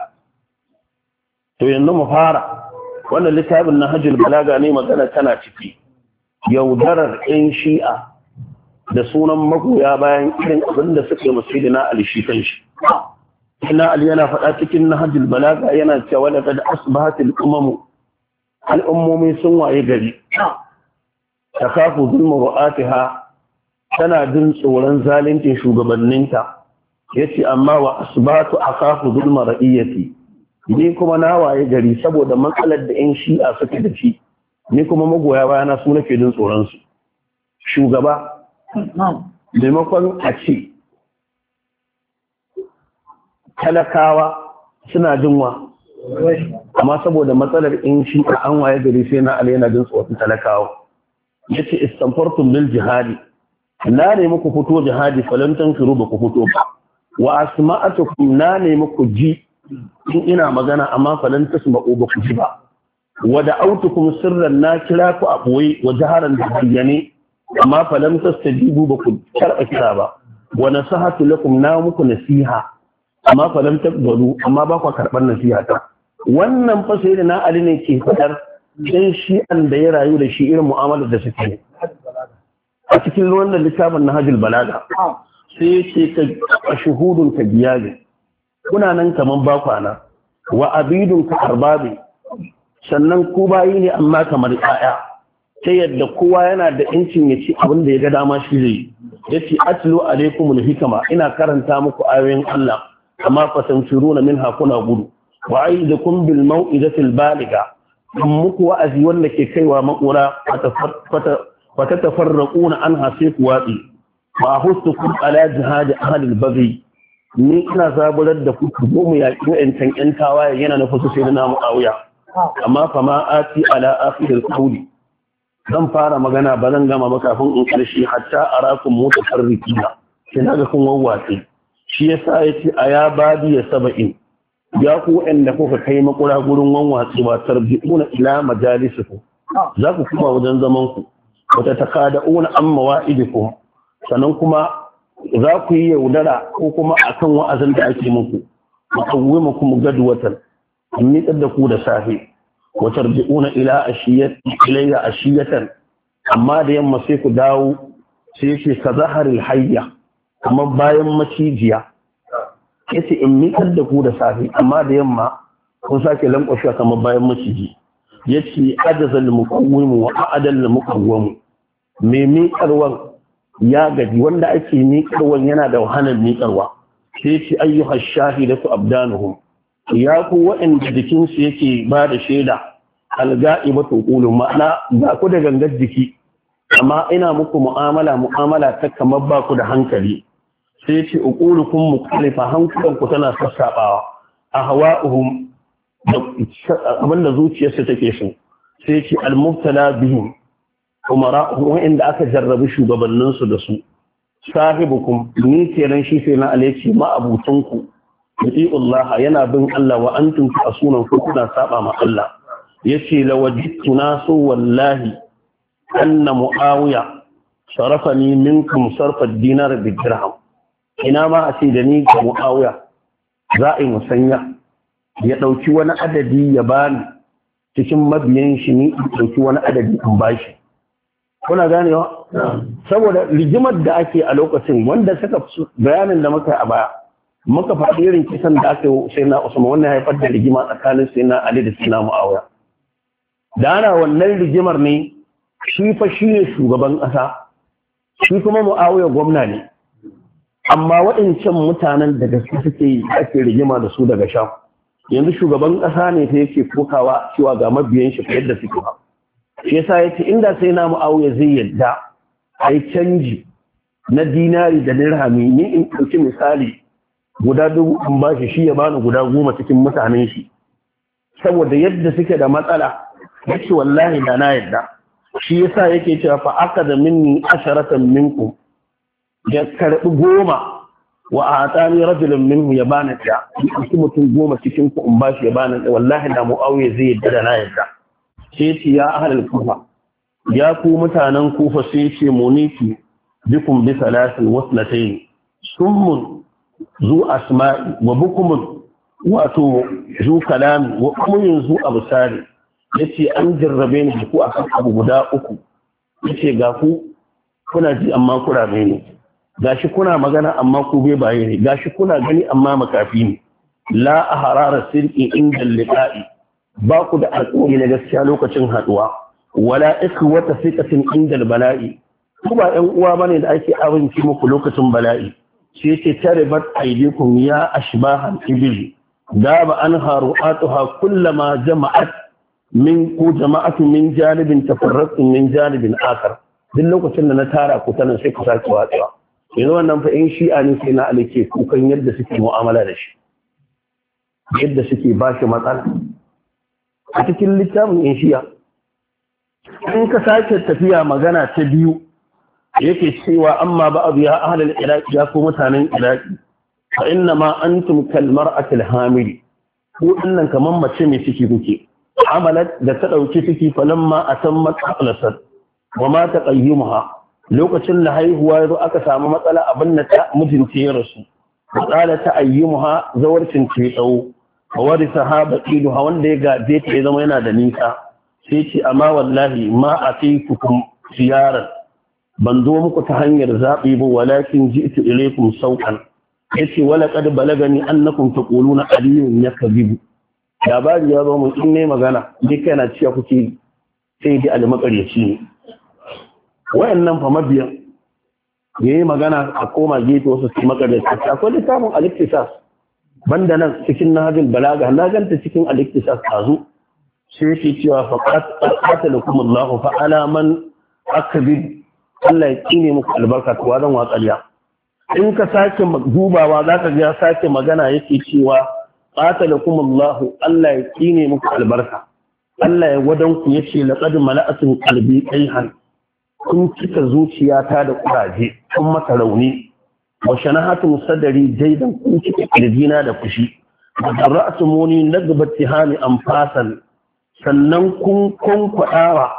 Speaker 1: to yanzu mu fara wannan littafin na hajjul balaga ne magana tana ciki yaudarar yan shi'a da sunan magoya bayan irin abin da suka yi musu na Ali shi kan shi ina Ali yana faɗa cikin na hajjul balaga yana cewa da kada asbahatil umamu al'ummomi sun waye gari ta kafu zulmu ru'atiha tana jin tsoron zalincin shugabanninta yace amma wa asbatu akafu zulma ra'iyati ni kuma na waye gari saboda matsalar da yan shi'a suke da shi ni kuma magoya bayana su nake jin tsoron su shugaba maimakon a ce talakawa suna jinwa amma saboda matsalar in shi an waye gari sai na Ali yana jin tsoron talakawa yace istanfartum bil jihadi na ne muku fito jihadi falan tankiru ba ku fito ba wa asma'atukum na ne muku ji in ina magana amma falan tasma'u ba ku ji ba wa da'awtukum sirran na kira ku a boye wa jaharan da bayyane amma falam tastajibu ba ku karɓa kira ba wa nasahatu lakum na muku nasiha amma falam taqbalu amma ba ku karɓar nasiha ta wannan fa sai da na Ali ne ke fadar dan shi an da ya rayu da shi irin mu'amalar da suke a cikin wannan littafin Nahjul Balaga sai yace ka shuhudun ka biyaji kuna nan kaman ba kwana wa abidun ka arbabi sannan ku bayi ne amma kamar ƴaƴa ta yadda kowa yana da incin ya ci abin da ya ga dama shi zai yace atlu alaikumul hikama ina karanta muku ayoyin Allah amma fatamshuruna minha kuna gudu wa aidukum bil mau'izatil baliga muku wa'azi wanda ke kaiwa makura fata tafarraquna anha sai ku watsi wa hustukum ala jihad ahli al-baghi ni ina zaburar da ku ku mu yaki wa'ancan ƴan tawaye yana na fasu sai na muawiya amma fa ma ati ala akhir al-qawli zan fara magana ba zan gama ba kafin in karshe hatta arakum mutafarriqina sai naga kun wawwatsi shi yasa yace aya badi ya saba'in ya ku wanda kuka kai makura gurin wanwatsi ba tarbiuna ila majalisukum za ku kuma wajen zaman ku wata takada'una amma wa'idikum sannan kuma za ku yi yaudara ko kuma akan wa'azin da ake muku muqawwimukum gadwatan ni da ku da safe wa tarbiuna ila ashiyat ilayya ashiyatan amma da yamma sai ku dawo sai yake ka zaharil hayya kamar bayan macijiya yace in miƙar da ku da safe amma da yamma kun sake lankwashe kamar bayan maciji yace ajazal muqawwim wa a'dal muqawwam me miƙarwan ya gaji wanda ake miƙarwan yana da wahalar miƙarwa sai yace ayyuha shahidatu abdanuhum ya ku wa'anda jikin su yake ba da shaida alga'ibatu qulun ma'ana ba ku da gangar jiki amma ina muku mu'amala mu'amala ta kamar ba ku da hankali sai ce uqulukum mukhalifa hankulanku tana sassabawa ahwa'uhum abinda zuciyarsu take so sai ce almubtala bihim umara'uhum inda aka jarrabi shugabannin su da su sahibukum ni kenan shi sai na alaici ma abutunku Allah yana bin Allah wa antum ta'sunan ku kuna saba ma Allah yace lawajidtu nasu wallahi anna muawiya sarafani minkum sarfa ad-dinar bid-dirham ina ma a ce da ni ga mu'awiya za a yi musanya ya ɗauki wani adadi ya bani cikin mabiyan shi ni in ɗauki wani adadi in bashi kuna ganewa saboda rigimar da ake a lokacin wanda suka bayanin da muka a baya muka faɗi irin kisan da aka yi sai na Usman wannan haifar da rigima tsakanin sai na Ali da sai na Muawiya da ana wannan rigimar ne shi fa shi ne shugaban ƙasa shi kuma Muawiya gwamna ne amma waɗancan mutanen da gaske suke yi ake rigima da su daga sham yanzu shugaban ƙasa ne ta yake kokawa cewa ga mabiyan shi yadda suke ba shi yasa yace inda sai na Muawiya zai yadda ai canji na dinari da dirhami ni in ɗauki misali guda dubu in ba shi shi ya bani guda goma cikin mutanen shi saboda yadda suke da matsala yace wallahi da na yadda shi yasa yake cewa fa akada minni asharatan minkum ya karɓi goma wa a tsani rajulun minhu ya bani ɗaya in mutum goma cikin ku in ba shi ya bani ɗaya wallahi da Muawiya zai yadda da na yadda sai ce ya ahlul kufa ya ku mutanen kufa sai ce muniki bikum bi salasin wasnatayn summun zu asma'i wa bukumun wato zu kalami wa umyun zu absari yace an jarrabe ni ku akan abu guda uku yace ga ku kuna ji amma kurabe ne gashi kuna magana amma ku bai baye ne gashi kuna gani amma makafi ne la ahrara sirqi inda liqa'i ba ku da alƙawari na gaskiya lokacin haduwa wala ikhwata fiqatin inda bala'i ku ba ɗan uwa bane da ake abinci muku lokacin bala'i sai yace taribat aydikum ya ashbahan ibil daba anha ru'atuha kullama jama'at min ku jama'atu min janibin tafarraqu min janibin akhar duk lokacin da na tara ku tanan sai ku sake watsewa yanzu wannan fa in shi'a ne sai na alike kukan yadda suke mu'amala da shi yadda suke ba shi matsala a cikin littafin in shiya in ka sake tafiya magana ta biyu yake cewa amma ba abu ya ahalar iraki ya ko mutanen iraki fa inna ma antum kalmar atil hamili ko dinnan kamar mace mai ciki kuke amalat da ta dauki ciki falamma atammat aqlasat wa ma taqayyumha lokacin da haihuwa yazo aka samu matsala abin da ta mijinta ya rasu qala ta ayyumuha zawarcin ce tsawo warisa ha baqiluha wanda ya gaje ta ya zama yana da nisa sai ce amma wallahi ma atikum ziyaran ban zo muku ta hanyar zabi ba walakin ji'tu ilaykum sauqan yace wala qad balagani annakum taquluna aliyun yakzibu labari ya zo mun in ne magana duk yana cewa kuke sai dai almakaryaci ne wayannan fa mabiyan yayi magana a koma gefe wasu su makaryaci akwai littafin al-iktisas banda nan cikin nahjul balaga na ganta cikin al-iktisas tazo sai yake cewa faqat qatalakum Allah fa ala man akbid Allah ya kine muku albarka to wadan watsaliya in ka sake dubawa zaka ga ya sake magana yake cewa qatalakum Allah Allah ya kine muku albarka Allah ya wadan ku yace laqad mala'atun qalbi qayhan kun cika zuciyata da kuraje kun mata rauni wa shanahatu sadari jaidan kun cika kirjina da fushi wa dara'tumuni nagbat tihami anfasan sannan kun kun kwadawa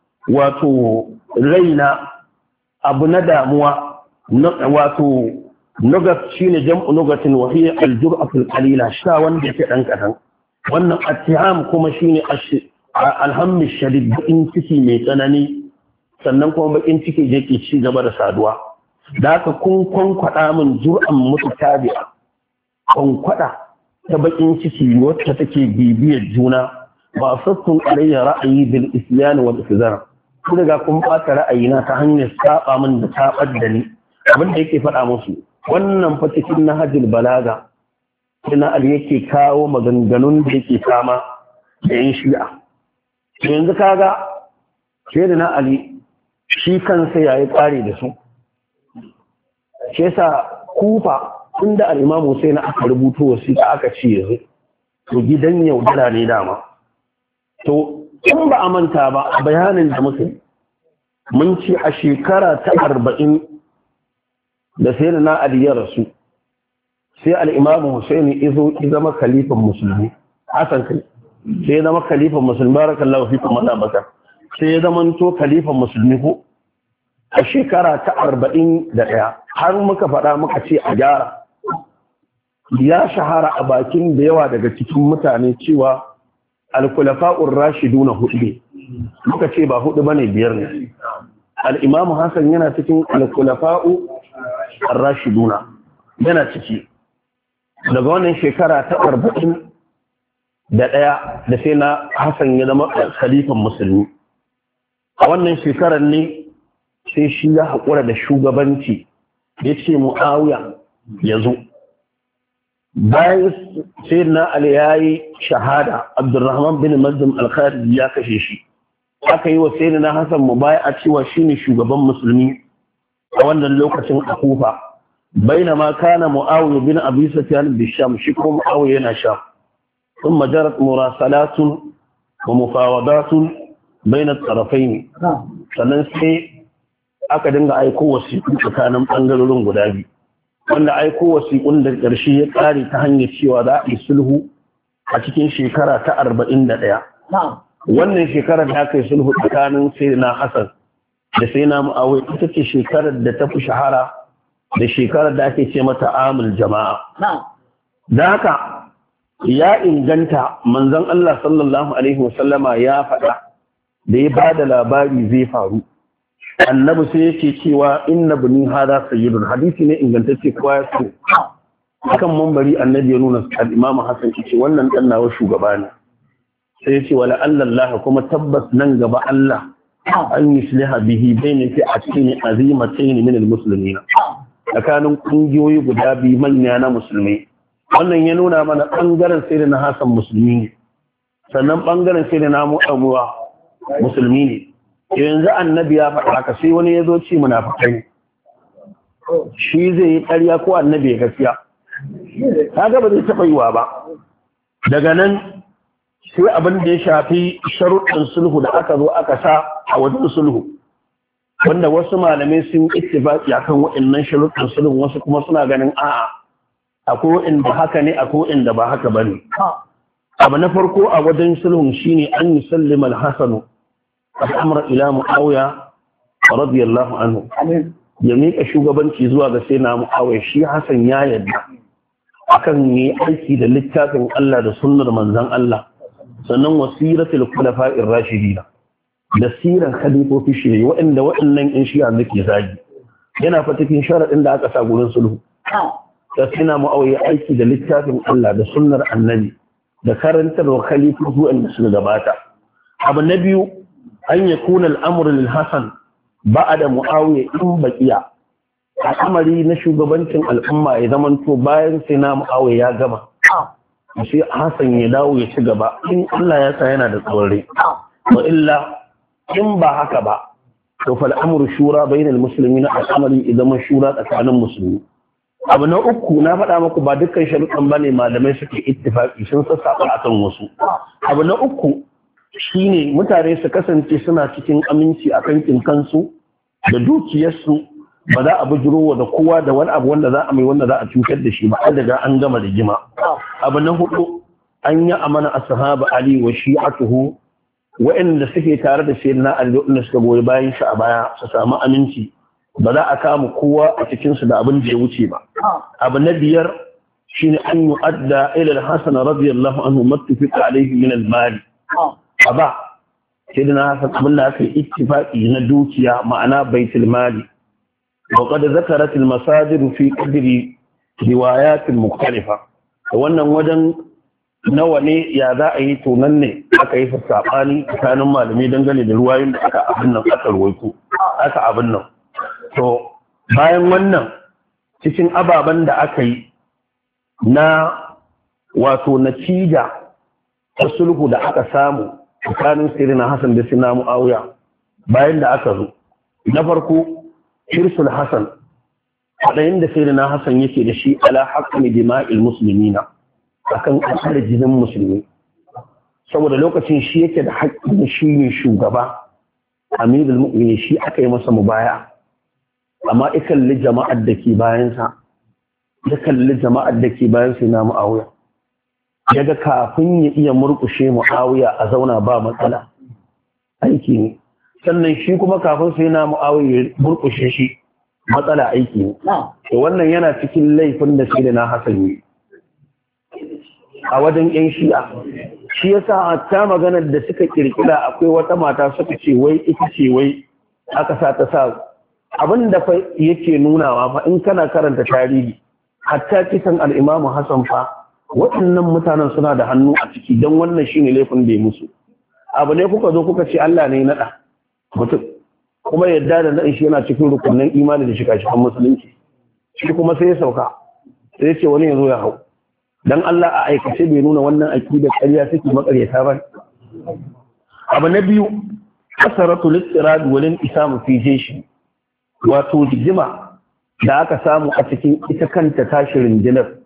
Speaker 1: wato raina abu na damuwa wato nugat shine jam'u nugatin wa hiya al-jur'atu al-qalila sha wanda yake dan kadan wannan attiham kuma shine alhammi shadid in ciki mai tsanani sannan kuma bakin ciki yake ci gaba da saduwa da haka kun kwankwada min jur'an mutatabi'a kwankwada ta bakin ciki wacce take bibiyar juna ba sattun alayya ra'ayi bil isyan wal istizar kun riga kun bata ra'ayina ta hanyar saba min da tabar da ni abin da yake faɗa musu wannan fa cikin nahjul balaga ina ali yake kawo maganganun da yake kama da yin shi'a yanzu kaga sai da na ali shi kansa yayi tsare da su shi yasa kufa inda al-imam Hussein aka rubuto wasiƙa aka ce yanzu to gidan yaudara ne dama to in ba a manta ba a bayanin da muka mun ce a shekara ta arba'in da sai na Ali ya rasu sai al-imam Hussein izo ya zama khalifan musulmi hasan kai sai ya zama khalifan musulmi barakallahu fikum mala bakar sai ya zama to khalifan musulmi ko a shekara ta arba'in da ɗaya har muka faɗa muka ce a gyara ya shahara a bakin da yawa daga cikin mutane cewa al-khulafa'ur rashiduna hudu ne muka ce ba hudu bane biyar ne al-imam Hassan yana cikin al-khulafa'u ar-rashiduna yana ciki daga wannan shekara ta arba'in da ɗaya da sai na Hassan ya zama khalifan musulmi a wannan shekarar ne sai shi ya haƙura da shugabanci ya ce Muawiya ya zo bayan sai na Ali ya yi shahada Abdurrahman bin Mazlum al-Khariji ya kashe shi aka yi wa sai na Hassan mubai'a cewa shine shugaban musulmi a wannan lokacin a Kufa bainama kana Muawiya bin Abi Sufyan bi Sham shi kuma Muawiya yana Sham ثم جرت مراسلات ومفاوضات بين الطرفين sannan sai aka dinga aiko wasiƙu tsakanin ɓangarorin guda biyu wanda aiko wasiƙun da ƙarshe ya ƙare ta hanyar cewa za a yi sulhu a cikin shekara ta arba'in da ɗaya wannan shekarar da aka yi sulhu tsakanin sai na Hassan da sai na Muawiya ita ce shekarar da ta fi shahara da shekarar da ake ce mata amul jama'a da haka ya inganta manzon Allah sallallahu alaihi wasallama ya faɗa da ya ba da labari zai faru annabi sai yake cewa inna bani hada sayyidun hadisi ne ingantacce kowa ya so akan mambari annabi ya nuna al-imamu Hassan ce wannan dan nawa shugaba ne sai yace wala Allah kuma tabbas nan gaba Allah an yusliha bihi bayna fi'atayn azimatayn min al-muslimin tsakanin kungiyoyi guda biyu manya na musulmai wannan ya nuna mana bangaren sai na Hassan musulmi ne sannan bangaren sai na Muawiya musulmi ne yanzu annabi ya faɗa haka sai wani ya zo ci munafikai shi zai yi ƙarya ko annabi ya gaskiya kaga ba zai taɓa yiwa ba daga nan sai abin da ya shafi sharuɗin sulhu da aka zo aka sa a wajen sulhu wanda wasu malamai sun ittifaqi akan waɗannan sharuɗin sulhu wasu kuma suna ganin a'a akwai inda haka ne akwai inda ba haka bane abu na farko a wajen sulhun shine an yi sallima al-hasan al-amr ila muawiya radiyallahu anhu ya miƙa shugabanci zuwa ga sai na muawiya shi hasan ya yarda akan yi aiki da littafin Allah da sunnar manzon Allah sannan wasiratul khulafa'ir rashidin da siran khalifofi shi waɗanda waɗannan in shi'a nake zagi yana fa cikin sharadin da aka sa gurin sulhu da sina mu'awiya aiki da littafin Allah da sunnar annabi da karantarwar khalifofi wanda suka gabata abu na biyu an yakuna al-amru lil hasan ba'da mu'awiya in baqiya al'amari na shugabancin al'umma ya zamanto bayan sina mu'awiya ya gama sai Hassan ya dawo ya ci gaba in Allah ya sa yana da tsauri wa illa in ba haka ba to fal amru shura bainal muslimin al'amari idan shura tsakanin musulmi abu na uku na faɗa muku ba dukkan sharuɗan bane malamai suke ittifaki sun sassaba akan wasu abu na uku shine mutane su kasance suna cikin aminci akan kinkansu da dukiyarsu ba za a bujiro da kowa da wani abu wanda za a mai wanda za a cutar da shi ba an daga an gama da jima abu na hudu an yi amana ashab ali wa shi'atuhu wa'anda suke tare da sayyidina ali da suka goyi bayan shi a baya su samu aminci ba za a kama kowa a cikin su da abin da ya wuce ba abu na biyar shine an yu'adda ila al-hasan radiyallahu anhu muttafiq alayhi min al-mal aba sayyidina hasan abin da aka yi ittifaqi na dukiya ma'ana baitul mali وقد ذكرت المصادر في قدر روايات مختلفة wannan wajen nawa ne ya za a yi tunan ne aka yi saɓani tsakanin malamai dangane da ruwayoyin da aka abin nan aka ruwaito aka abin nan to bayan wannan cikin ababen da aka yi na wato natija ta sulhu da aka samu tsakanin sirina Hassan da sina Muawiya bayan da aka zo na farko hirsul Hassan faɗayin da sai na Hassan yake da shi ala haƙƙin dima'il musulmina akan ƙasar jinin musulmi saboda lokacin shi yake da haƙƙin shi ne shugaba amirul mu'minin shi aka yi masa mubaya amma ikalli jama'ar da ke bayansa ya kalli jama'ar da ke bayan sai na Muawiya yaga kafin ya iya murƙushe Muawiya a zauna ba matsala aiki ne sannan shi kuma kafin sai na Muawiya burkushe shi matsala aiki ne to wannan yana cikin laifin da sai da na Hassan yi a wajen yan shi'a shi yasa hatta maganar da suka kirkira akwai wata mata suka ce wai ita ce wai aka sa ta sa abin da fa yake nunawa fa in kana karanta tarihi hatta kisan al-Imam Hassan fa waɗannan mutanen suna da hannu a ciki don wannan shine laifin da ya musu abu ne kuka zo kuka ce Allah ne ya nada mutum kuma yadda da naɗin shi yana cikin rukunin imani da shiga cikin musulunci shi kuma sai ya sauka sai ya ce wani ya zo ya hau dan Allah a aikace bai nuna wannan aqida ƙarya take makaryata ba abu na biyu kasaratu littirad walin isamu fi jeshi wato jigima da aka samu a cikin ita kanta tashirin dinar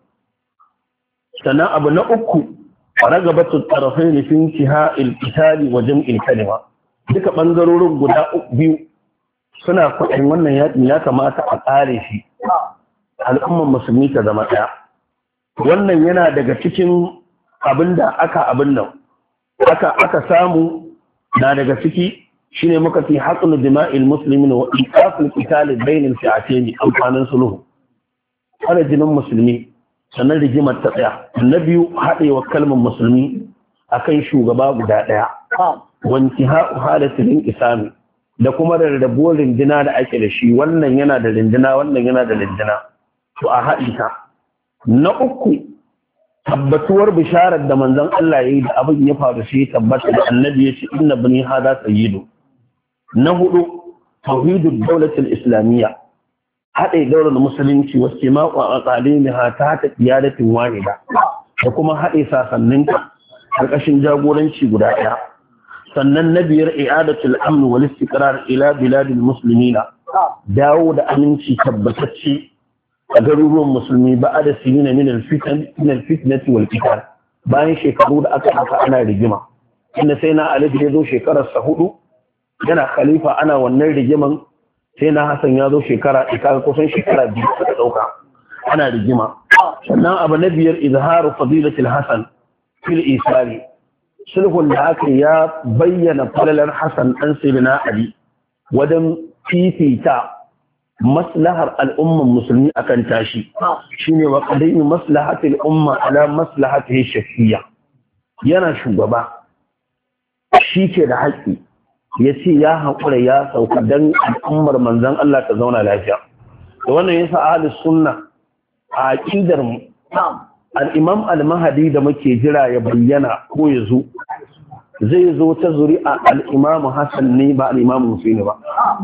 Speaker 1: sannan abu na uku ragabatu tarafain fi intiha'il qitali wa jam'il kalima duka ɓangarorin guda biyu suna kwaɗin wannan yaƙin ya kamata a ƙare shi al'ummar musulmi ta zama ɗaya wannan yana daga cikin abin da aka abin nan aka aka samu na daga ciki shine muka fi haƙƙin dima'il muslimin wa iqafil qital bainal fi'atayn amfanin sulhu ana jinin musulmi sannan rigimar ta tsaya na biyu haɗewa kalmar musulmi akan shugaba guda ɗaya wanti ha'u halatul isami da kuma da rabuwar rindina da ake da shi wannan yana da rindina wannan yana da rindina to a haɗi ta na uku tabbatuwar bisharar da manzon Allah yayi da abin ya faru sai tabbata da annabi ya ce inna bani hada sayyidu na hudu tauhidud dawlatul islamiyya haɗe daular musulunci wasu jima'u a tsalimiha ta ta qiyadatin wahida da kuma haɗe sasanninta ƙarƙashin jagoranci guda ɗaya sannan na biyar i'adatul amn wal istiqrar ila biladil muslimina dawo da aminci tabbatacce a garuruwan musulmi ba da sinina min al-fitan min al-fitnati wal qital bayan shekaru da aka haka ana rigima inda sai na Ali ya zo shekararsa hudu yana khalifa ana wannan rigiman sai na Hassan ya zo shekara ika kusan shekara biyu aka dauka ana rigima sannan abu na biyar izharu fadilatul Hassan fil isari sulhun da aka ya bayyana falalar Hassan dan sayyidina Ali wajen fifita maslahar al'umman musulmi akan tashi shine wa qadimi maslahatil umma ala maslahatihi shakhsiyya yana shugaba shi ke da haƙƙi ya ce ya haƙura ya sauka don al'ummar manzan Allah ta zauna lafiya da wannan yasa ahlus sunna a aqidar mu al-imam al-mahdi da muke jira ya bayyana ko ya zo zai zo ta zuri'a al-imam Hassan ne ba al-imam Husaini ba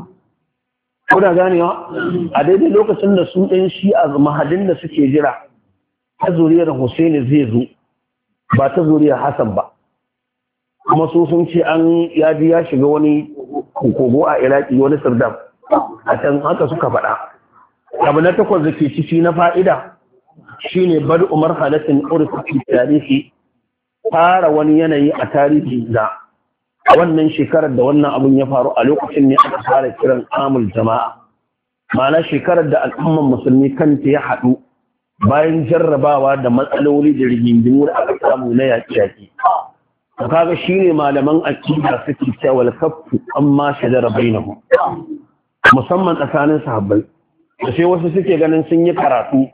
Speaker 1: kuna ganewa a daidai lokacin da su ɗan shi'a mahadin da suke jira ta zuriyar Husaini zai zo ba ta zuriyar Hassan ba kuma su sun ce an yaji ya shiga wani kogo a Iraki wani sirdam a can haka suka faɗa abu na takwas da ke ciki na fa'ida shine bad umar halatin urfi tarihi fara wani yanayi a tarihi da wannan shekarar da wannan abun ya faru a lokacin ne aka fara kiran amul jama'a ma'ana shekarar da al'umman musulmi kanta ya haɗu bayan jarrabawa da matsaloli da rigingimu da aka samu na yaƙi-yaƙi kaga shine malaman aqida suke cewa wal kaffu amma shajara bainahum musamman tsakanin sahabbai da sai wasu suke ganin sun yi karatu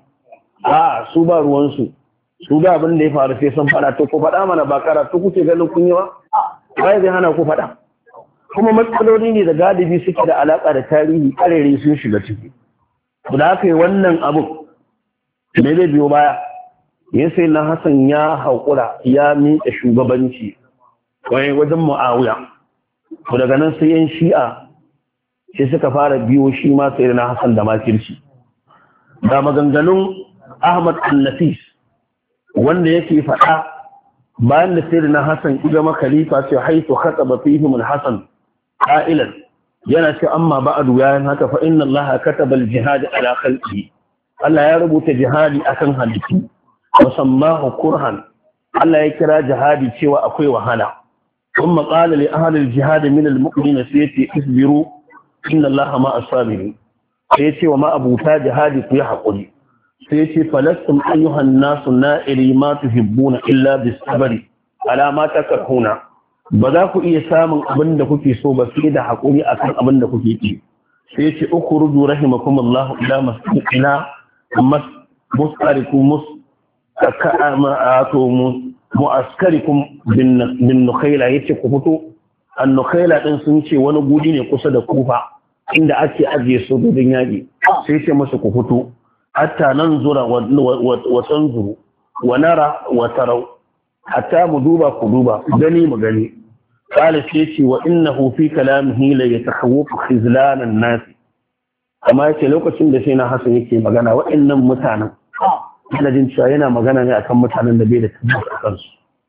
Speaker 1: a su ba ruwan su su ga abin da ya faru sai sun fada to ko fada mana ba karatu kuke ganin kun yi ba bai zai hana ku fada kuma matsaloli ne da galibi suke da alaka da tarihi karere sun shiga ciki da haka yi wannan abu me zai biyo baya ya sai na Hassan ya haƙura ya miƙa shugabanci wani wajen Muawiya to daga nan sai yan shi'a sai suka fara biyo shi ma sai na Hassan da makirci da maganganun Ahmad al-Nafis wanda yake faɗa bayan da sai na Hassan igama khalifa sai haitu khataba fihim al-Hasan qailan yana ce amma ba'du yayin haka fa inna Allah kataba al-jihad ala khalqihi Allah ya rubuta jihadi akan halittu musamman kurhan Allah ya kira jihadi cewa akwai wahala kuma qala li ahli al-jihad min al-mu'minin sayati isbiru inna Allah ma as-sabirin sai yace wa ma abuta jihadi ku yi hakuri sai yace falastum ayyuhan nasu na'iri ma tuhibbuna illa bis-sabri ala ma takrahuna ba za ku iya samun abin da kuke so ba sai da hakuri akan abin da kuke ki sai yace ukhruju rahimakumullah ila masjidina mas musarikum mus mu'askarikum bin nukhaila yace ku fito an nukhaila din sun ce wani gudi ne kusa da kufa inda ake ajiye sojojin yaƙi sai ce musu ku fito hatta nan zura wa tanzuru wa nara wa tarau hatta mu duba ku duba gani mu gani qala sai ce wa innahu fi kalamihi la yatakhawwafu khizlan an-nas amma yace lokacin da sai na Hassan yake magana waɗannan mutanen yana jin cewa yana magana ne akan mutanen da bai da tabbata kansu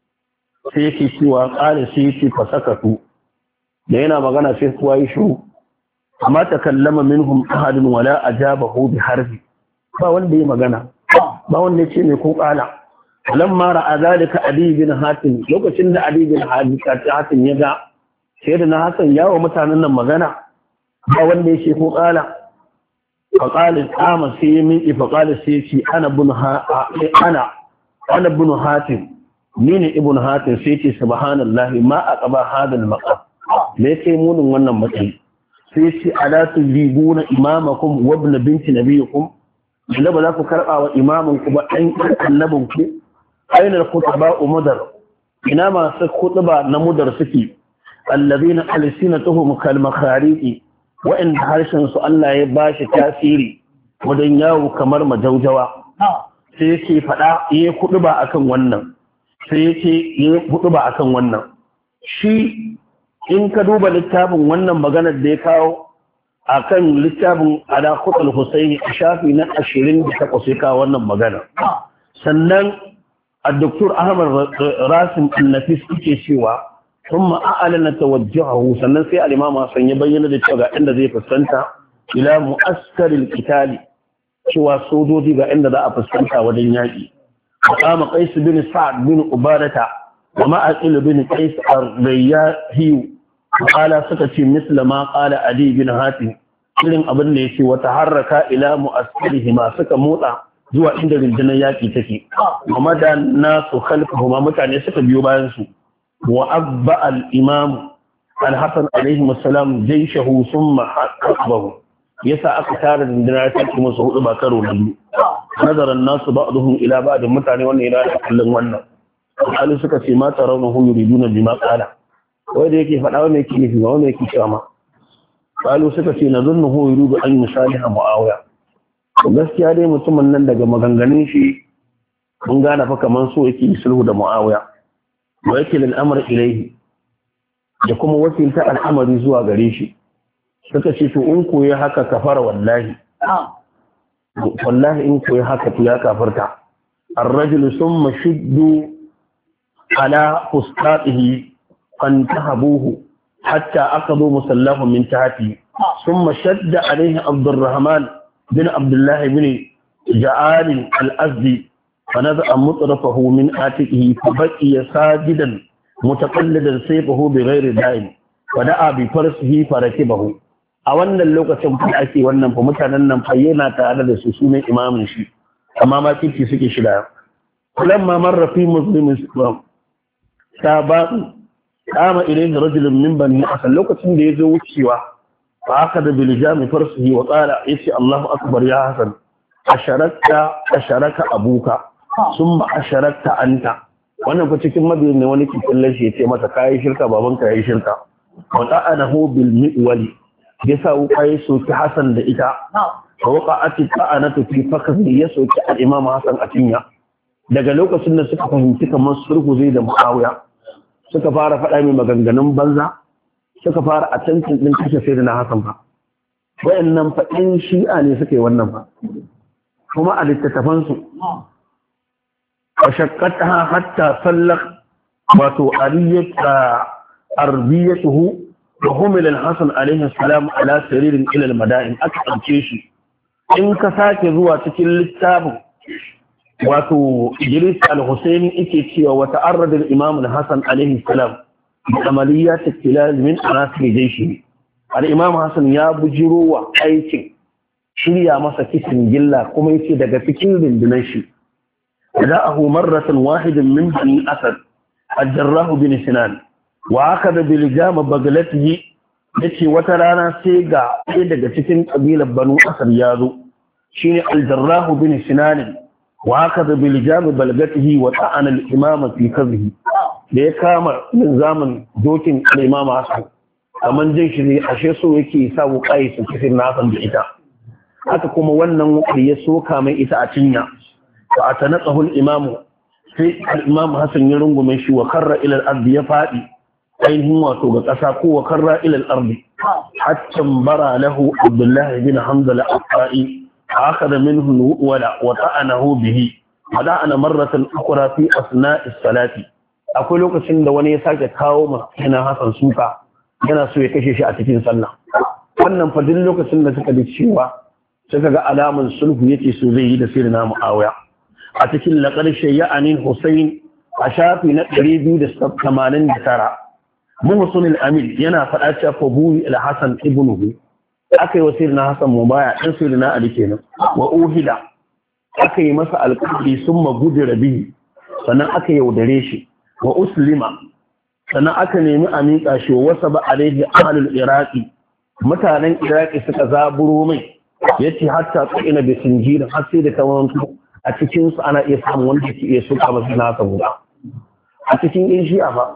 Speaker 1: sai yake cewa qala sai yake fasakatu da yana magana sai kuwa yi shiru amma takallama minhum ahadun wala ajabahu bi harfi ba wanda ya magana ba wanda ya ce mai ko kala lamma ra'a zalika ali bin hatim lokacin da ali bin hatim ya ga sai da na Hassan yawo mutanen nan magana ba wanda ya ce ko kala فقال قام سيمي فقال سيتي انا ابن ها انا انا ابن حاتم مين ابن حاتم سيتي سبحان الله ما اقبا هذا المقام me kai munin wannan matsayi sai ce ala tujibuna imamakum wa ibn binti nabiyikum da ba za ku karba wa imamin ku ba dan annabin ku aina al-khutaba mudar ina ma su khutba na mudar suke alladhina alsinatuhum kal makhariqi wa'inda harshen su Allah ya bashi tasiri wajen yawo kamar majaujawa sai yake fada yayi khutba akan wannan sai yake yayi khutba akan wannan shi in ka duba littafin wannan maganar da ya kawo a kan littafin ala khutul husaini a shafi na ashirin da takwas ya kawo wannan magana sannan a doktor ahmad rasim annafis yake cewa thumma a'lana tawajjuhu sannan sai al-imam Hassan ya bayyana da cewa ga inda zai fuskanta ila mu'askar al-qitali cewa sojoji ga inda za a fuskanta wajen yaki وقام قيس بن سعد بن عبادة ومعقل بن قيس الرياحي وقال سكتي مثل ما قال علي بن هاتم irin abin da yake wata harraka ila mu'assirihi ma suka motsa zuwa inda rundunar yaki take amma da nasu khalfahuma mutane suka biyo bayan su wa abba al-imam al-hasan alayhi assalam jayshahu thumma hasbahu yasa aka tara rundunar take musu hudu ba karo na biyu nazaran nasu ba'dhum ila ba'd mutane wannan ila da kullun wannan alu suka ce ma tarawnahu yuriduna bima qala wanda yake faɗa wanda yake nufi wanda yake cewa ma kalu suka ce nazunnuhu yuridu an yusaliha muawiya gaskiya dai mutumin nan daga maganganun shi mun gane fa kaman so yake sulhu da muawiya wa yake lil amr ilayhi da kuma wakilta al'amari zuwa gare shi suka ce to in koyi haka kafara wallahi wallahi in koyi haka to ya kafarta ar-rajulu thumma shuddu ala fustatihi fantahabuhu حتى أخذوا مسلاه من تحته ثم شد عليه عبد الرحمن بن عبد الله بن جعال الأزدي فنزع مطرفه من آتكه فبقي ساجدا متقلدا سيفه بغير دائم ودعا بفرسه فركبه أولا اللوكة تنفعكي وأنم فمتنا فينا تعالى لسسون إمام شي أما ما كنت سكي شلا فلما مر في مسلم سابق kama ilayhi rajulun min bani asad lokacin da yazo wucewa fa akada bil jami farsihi wa qala yace Allahu akbar ya hasan asharakta asharaka abuka summa asharakta anta wannan fa cikin mabiyin ne wani kikin lashi yace masa kai shirka babanka yayi shirka wa ta'anahu bil mi'wali yasa wukai soki hasan da ita fa waqa'ati ta'anatu fi fakhi yasoki al-imam hasan a cinya daga lokacin da suka fahimci kamar sulhu zai da muawiya suka fara faɗa mai maganganun banza suka fara a tantin ɗin kashe sai da na hasan ba wayannan faɗin shi'a ne suka yi wannan ba kuma a littattafansu a shakkata hatta sallak wato arbiyatuhu wa humilin hasan alaihi salam ala saririn ilal mada'in aka ɗauke shi in ka sake zuwa cikin littafin wato Idris al-Husaini yake cewa wata arradul Imam al-Hasan alaihi salam da amaliyat tilal min anasir jayshi al-Imam Hasan ya bujiro wa aikin shirya masa kisin gilla kuma yace daga cikin rundunar shi da'ahu marratan wahidan min bani Asad al-Jarrah bin Sinan wa akada bil jama baglatihi yace wata rana sai ga ɗaya daga cikin kabilar Banu Asad ya zo shine al-Jarrah bin Sinan وهكذا بلجام بلغته وطعن الإمام في كذبه da ya kama min zaman dokin al-Imam Hassan kaman jin shi ne ashe so yake sa wuƙai su kifin nasan da ita haka kuma wannan wuƙi ya soka mai ita a cinya fa atanaqahu al-Imam sai al-Imam Hassan ya rungume shi wa karra ila al-ard ya fadi ainihin wato ga ƙasa ko wa karra ila al-ard hatta bara lahu Abdullah ibn Hanzala al-Qa'i أخذ منه الولا وطعنه به ودعنا مرة أخرى في أثناء الصلاة أقول لك سند وني ساكت كاوما هنا حسن سوكا yana so ya kashe shi a cikin sallah wannan fa duk lokacin da suka ji cewa suka ga alaman sulhu yace so zai yi da sirna Muawiya a cikin laqad shayya'anin Husayn a shafi na ɗari biyu da tamanin da tara Muhsin al-Amin yana faɗa cewa fa buhi al-Hasan ibnuhu aka yi wa sirna Hassan mubaya ɗan sirna Ali kenan wa uhida aka yi masa alƙawari sun magudu rabi sannan aka yaudare shi wa uslima sannan aka nemi a miƙa shi wasa ba alaihi ahlul iraqi mutanen iraqi suka zaburo mai yace hatta tsina bi sinjin har sai da kawantu a cikin su ana iya samun wanda ke iya suka masa nasa guda a cikin in shi'a fa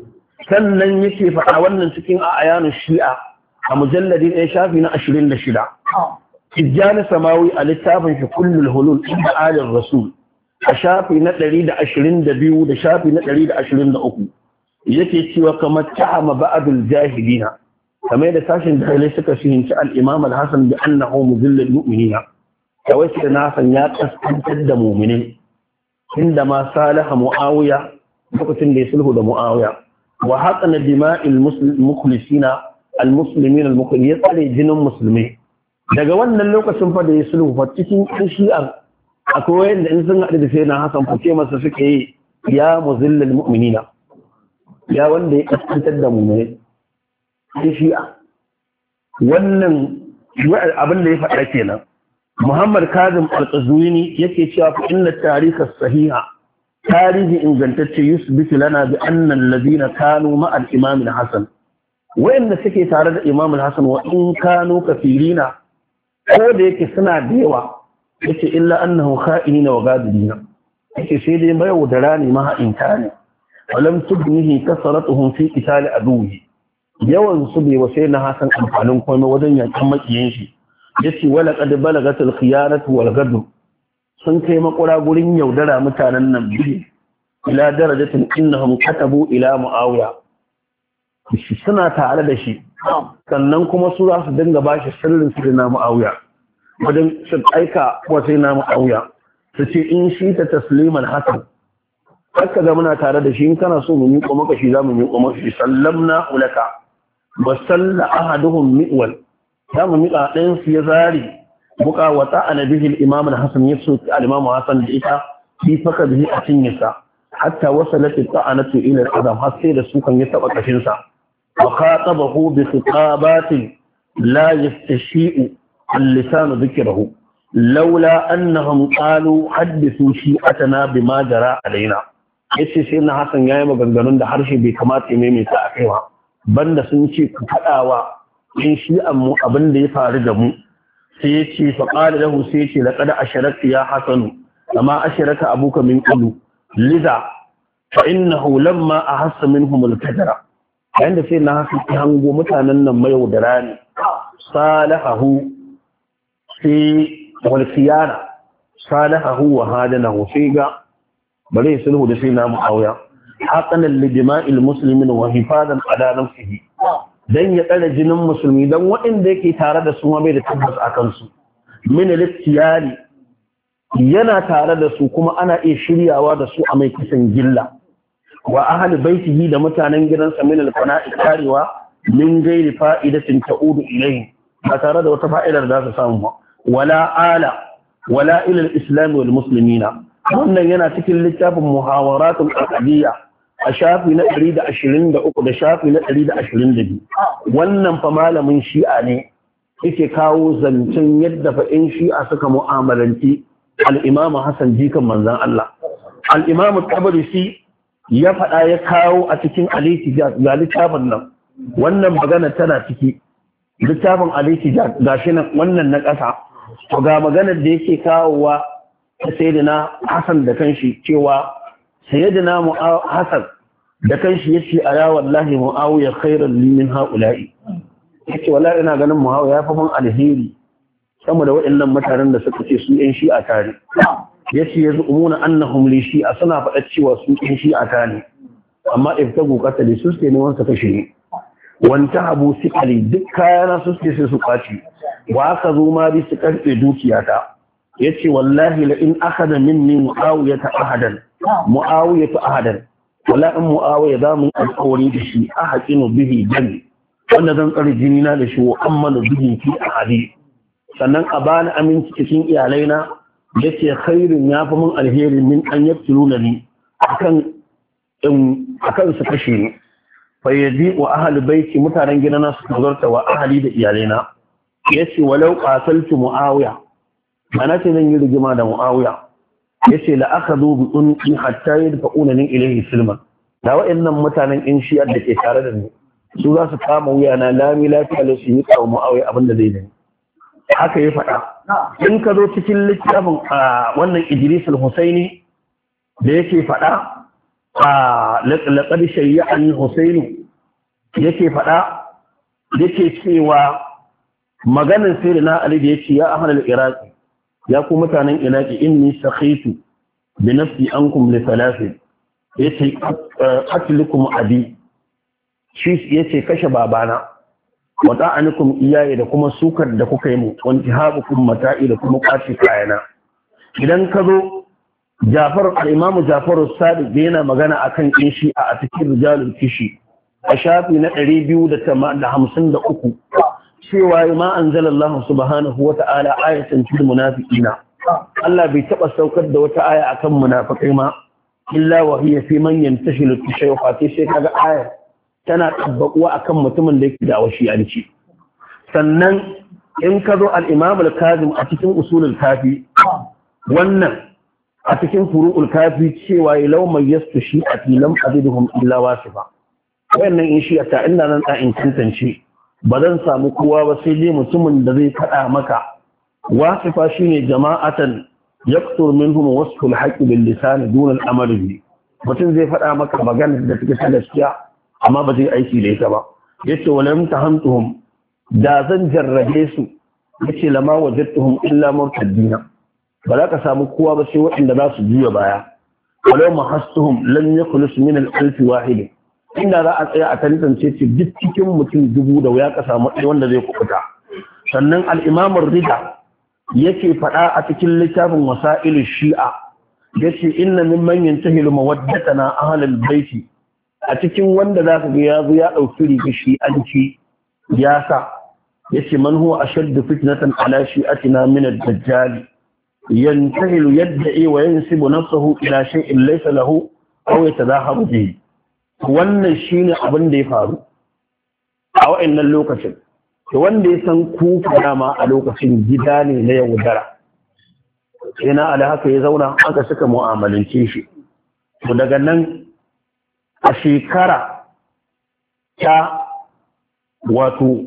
Speaker 1: sannan yake faɗa wannan cikin a ayanu shi'a a mujalladin ɗaya shafi na ashirin da shida. Tijjani Samawi a littafin shi kullul hulul inda alin rasul a shafi na ɗari da ashirin da biyu da shafi na ɗari da ashirin da uku yake cewa kamar ta'ama ba'adul jahilina kamar da sashin jahilai suka fahimci al-imam al-hasan bi annahu mudillul mu'minina kawai da nasan ya kaskantar da mu'minin inda ma salaha muawiya lokacin da ya sulhu da muawiya wa haqana dima'il mukhlisina al-muslimin al-mukhlis ya tsare jinin musulmi daga wannan lokacin fa da ya sulhu fa cikin shi'an akwai wanda in sun haɗu da sai na Hassan fice masa suke yi ya muzillal mu'minina ya wanda ya kaskantar da mu'mini sai shi'a wannan abin da ya faɗa kenan. Muhammad Kazim Al-Qazwini yake cewa fa inna tarikh as-sahiha tarihi ingantacce yusbitu lana bi anna alladhina kanu ma'a al-imam al-Hasan wa'inda suke tare da Imam al-Hasan wa in kanu kafirina ko da yake suna da yawa yace illa annahu kha'inina wa gadidina yace sai dai mai wadara ne maha'inta ne walam tubnihi kasaratuhum fi qital aduwi yawan su bai wasai na Hasan amfanin komai wajen yankan makiyin shi yace wala qad balagat al-khiyanatu wal ghadr sun kai makura gurin yaudara mutanen nan biyu ila darajatin innahum katabu ila muawiya shi suna tare da shi sannan kuma su za su dinga bashi sirrin su na muawiya wajen su aika wa sai na muawiya su ce in shi ta tasliman hasan haka ga muna tare da shi in kana so mu miƙo maka shi za mu miƙo maka shi sallamna ulaka wa salla ahaduhum mi'wal za mu miƙa ɗayan su ya zari muka wata a nabihin imamun hassan ya soki al'imamu hassan da ita fi faka bihi a cinyarsa hatta wasa lati ta'anatu ila al-adam har sai da sukan ya taba kashinsa wa khatabahu bi khitabatin la yastashi'u al-lisan dhikrahu laula annahum qalu hadithu shi'atana bima jara alaina yace sai na hassan yayi maganganun da harshe bai kamata ya maimaita a kai ba banda sun ce ku fadawa in shi'an mu abin da ya faru da mu sai ya ce faƙali lahu sai ya ce laƙada a sharakta ya hasanu amma a sharaka abuka min ƙulu liza fa innahu lamma a hassa min humul kadara yayin da sai na hasa ta hango mutanen nan mai da rani salahahu sai wal khiyana salahahu wa hadanahu sai ga bare sulhu da sai na muawiya haqanan li dima'il muslimin wa hifadan ala nafsihi dan ya tsare jinin musulmi dan waɗanda yake tare da su ma bai da tabbas a kansu min al-ikhtiyari yana tare da su kuma ana iya shiryawa da su a mai kisan gilla wa ahli baitihi da mutanen gidansa min al-fana'i karewa min gairi fa'idatin ta'udu ilayhi ba tare da wata fa'idar da za su samu ba wala ala wala ila al-islam wal muslimina wannan yana cikin littafin muhawaratul aqdiyya a shafi na ɗari da ashirin da uku da shafi na ɗari da ashirin da biyu wannan fa malamin shi'a ne yake kawo zancen yadda fa in shi'a suka mu'amalanci al-imam Hassan jikan manzon Allah al-imam Tabarisi ya faɗa ya kawo a cikin al-Ihtijaj ga littafin nan wannan magana tana ciki littafin al-Ihtijaj gashi nan wannan na ƙasa to ga maganar da yake kawowa ta sayyidina Hassan da kanshi cewa sayyidina Hassan da kanshi yace ala wallahi muawiya khairan li min haula'i yace wallahi ina ganin muawiya ya fa mun alheri sama da waɗannan mutanen da suka ce su yan shi'a tare yace yazumuna annahum li shi'a suna faɗa cewa su yan shi'a tare amma iftagu qatali su suke ne wansa kashe ne wanta abu sikali duk kayana su suke sai su kwaci wa aka zo ma bi su karfe dukiyata yace wallahi la in akhadha minni muawiyata ahadan mu'awiyatu ahadan wala in mu'awiya za mu alƙawari da shi a haƙinu bihi jami wanda zan tsare jini na da shi wa ammanu bihi fi ahadi sannan a bani aminci cikin iyalaina yace khairin ya fi mun alheri min an yaktuluna ni akan in akan su kashe ni fa yadi wa ahli baiti mutanen gidana su tazarta wa ahli da iyalaina yace walau qataltu mu'awiya mana ce zan yi rigima da mu'awiya yace la akhadhu bi unqi hatta yadfa'una min ilayhi silman da wa'annan mutanen in shi'ar da ke tare da ni su za su kama wuya na lami lafiya da su yi kawo mu'awiya abin da zai dani haka ya faɗa in ka zo cikin littafin wannan Idris al-Husaini da yake faɗa a laqad shayyan Husaini yake faɗa yake cewa maganin sayyidina Ali da yace ya ahlul iraqi ya ku mutanen iraki inni sakhitu bi nafsi ankum li thalathin yace qatlukum abi shi yace kashe babana wa ta'anukum iyaye da kuma sukar da kuka yi mu wanti habukum mata'i da kuma kwaci kayana idan ka zo Jafar al-Imam Jafar as-Sadiq yana magana akan kishi a cikin rijalul kishi a shafi na ɗari biyu da hamsin da uku cewa ma anzalallahu subhanahu wa ta'ala ayatan fil munafiqina Allah bai taɓa saukar da wata aya akan munafikai ma illa wa hiya fi man yantashilu tashayyu sai kaga aya tana tabbakuwa akan mutumin da yake da washiyanci. Sannan in ka zo al-Imam al-Kazim a cikin usulul kafi wannan a cikin furu'ul kafi cewa law mayyastu shi'ati lam aziduhum illa wasifa. Wannan in shi ta inda nan da in tantance ba zan samu kowa ba sai dai mutumin da zai faɗa maka wasifa shine jama'atan yaktur minhum wasful haqqi bil lisan dun al amal bi. Mutum zai faɗa maka magana da take ta gaskiya amma ba zai aiki da ita ba. Yace walam tahamtuhum da zan jarrabe su yace lama wajadtuhum illa murtaddina. Ba za ka samu kowa ba sai waɗanda za su juya baya. Walau mahastuhum lam yakhlis min al alf wahid. Inda za a tsaya a tantance ce duk cikin mutum dubu da wuya ka samu ɗaya wanda zai kubuta. Sannan al-Imam Rida yake faɗa a cikin littafin Wasailu Shi'a yace inna mimman yantahilu mawaddatana ahlul baiti a cikin wanda zaka ga yazo ya dauki riga shi'anci ya sa yace man huwa ashaddu fitnatan ala shi'atina min ad-dajjal yantahilu yad'i wa yansibu nafsahu ila shay'in laysa lahu aw yatadahabu bihi. Wannan shine abin da ya faru a wa'annan lokacin. To wanda ya san kuka dama a lokacin gida ne na yaudara. Ina ala haka ya zauna aka suka mu'amalance shi. To daga nan a shekara ta wato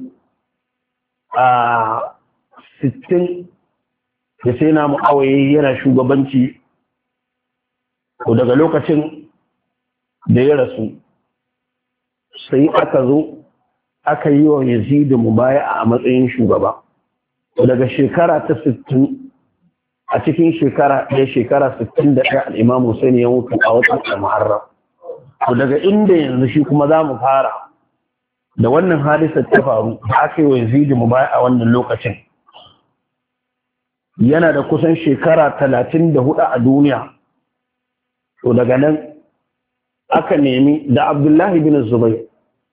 Speaker 1: a sittin da sai na mu'awaye yana shugabanci. To daga lokacin da ya rasu sai aka zo aka yi wa Yazidu mubaya a matsayin shugaba. Daga shekara ta sittin a cikin shekara ɗaya shekara sittin da ɗaya al-Imam Hussein ya mutu a watan Muharram. To daga inda yanzu shi kuma za mu fara da wannan hadisar ta faru da aka yi wa Yazidu mubaya a wannan lokacin. Yana da kusan shekara talatin da hudu a duniya. To daga nan aka nemi da Abdullahi bin Zubair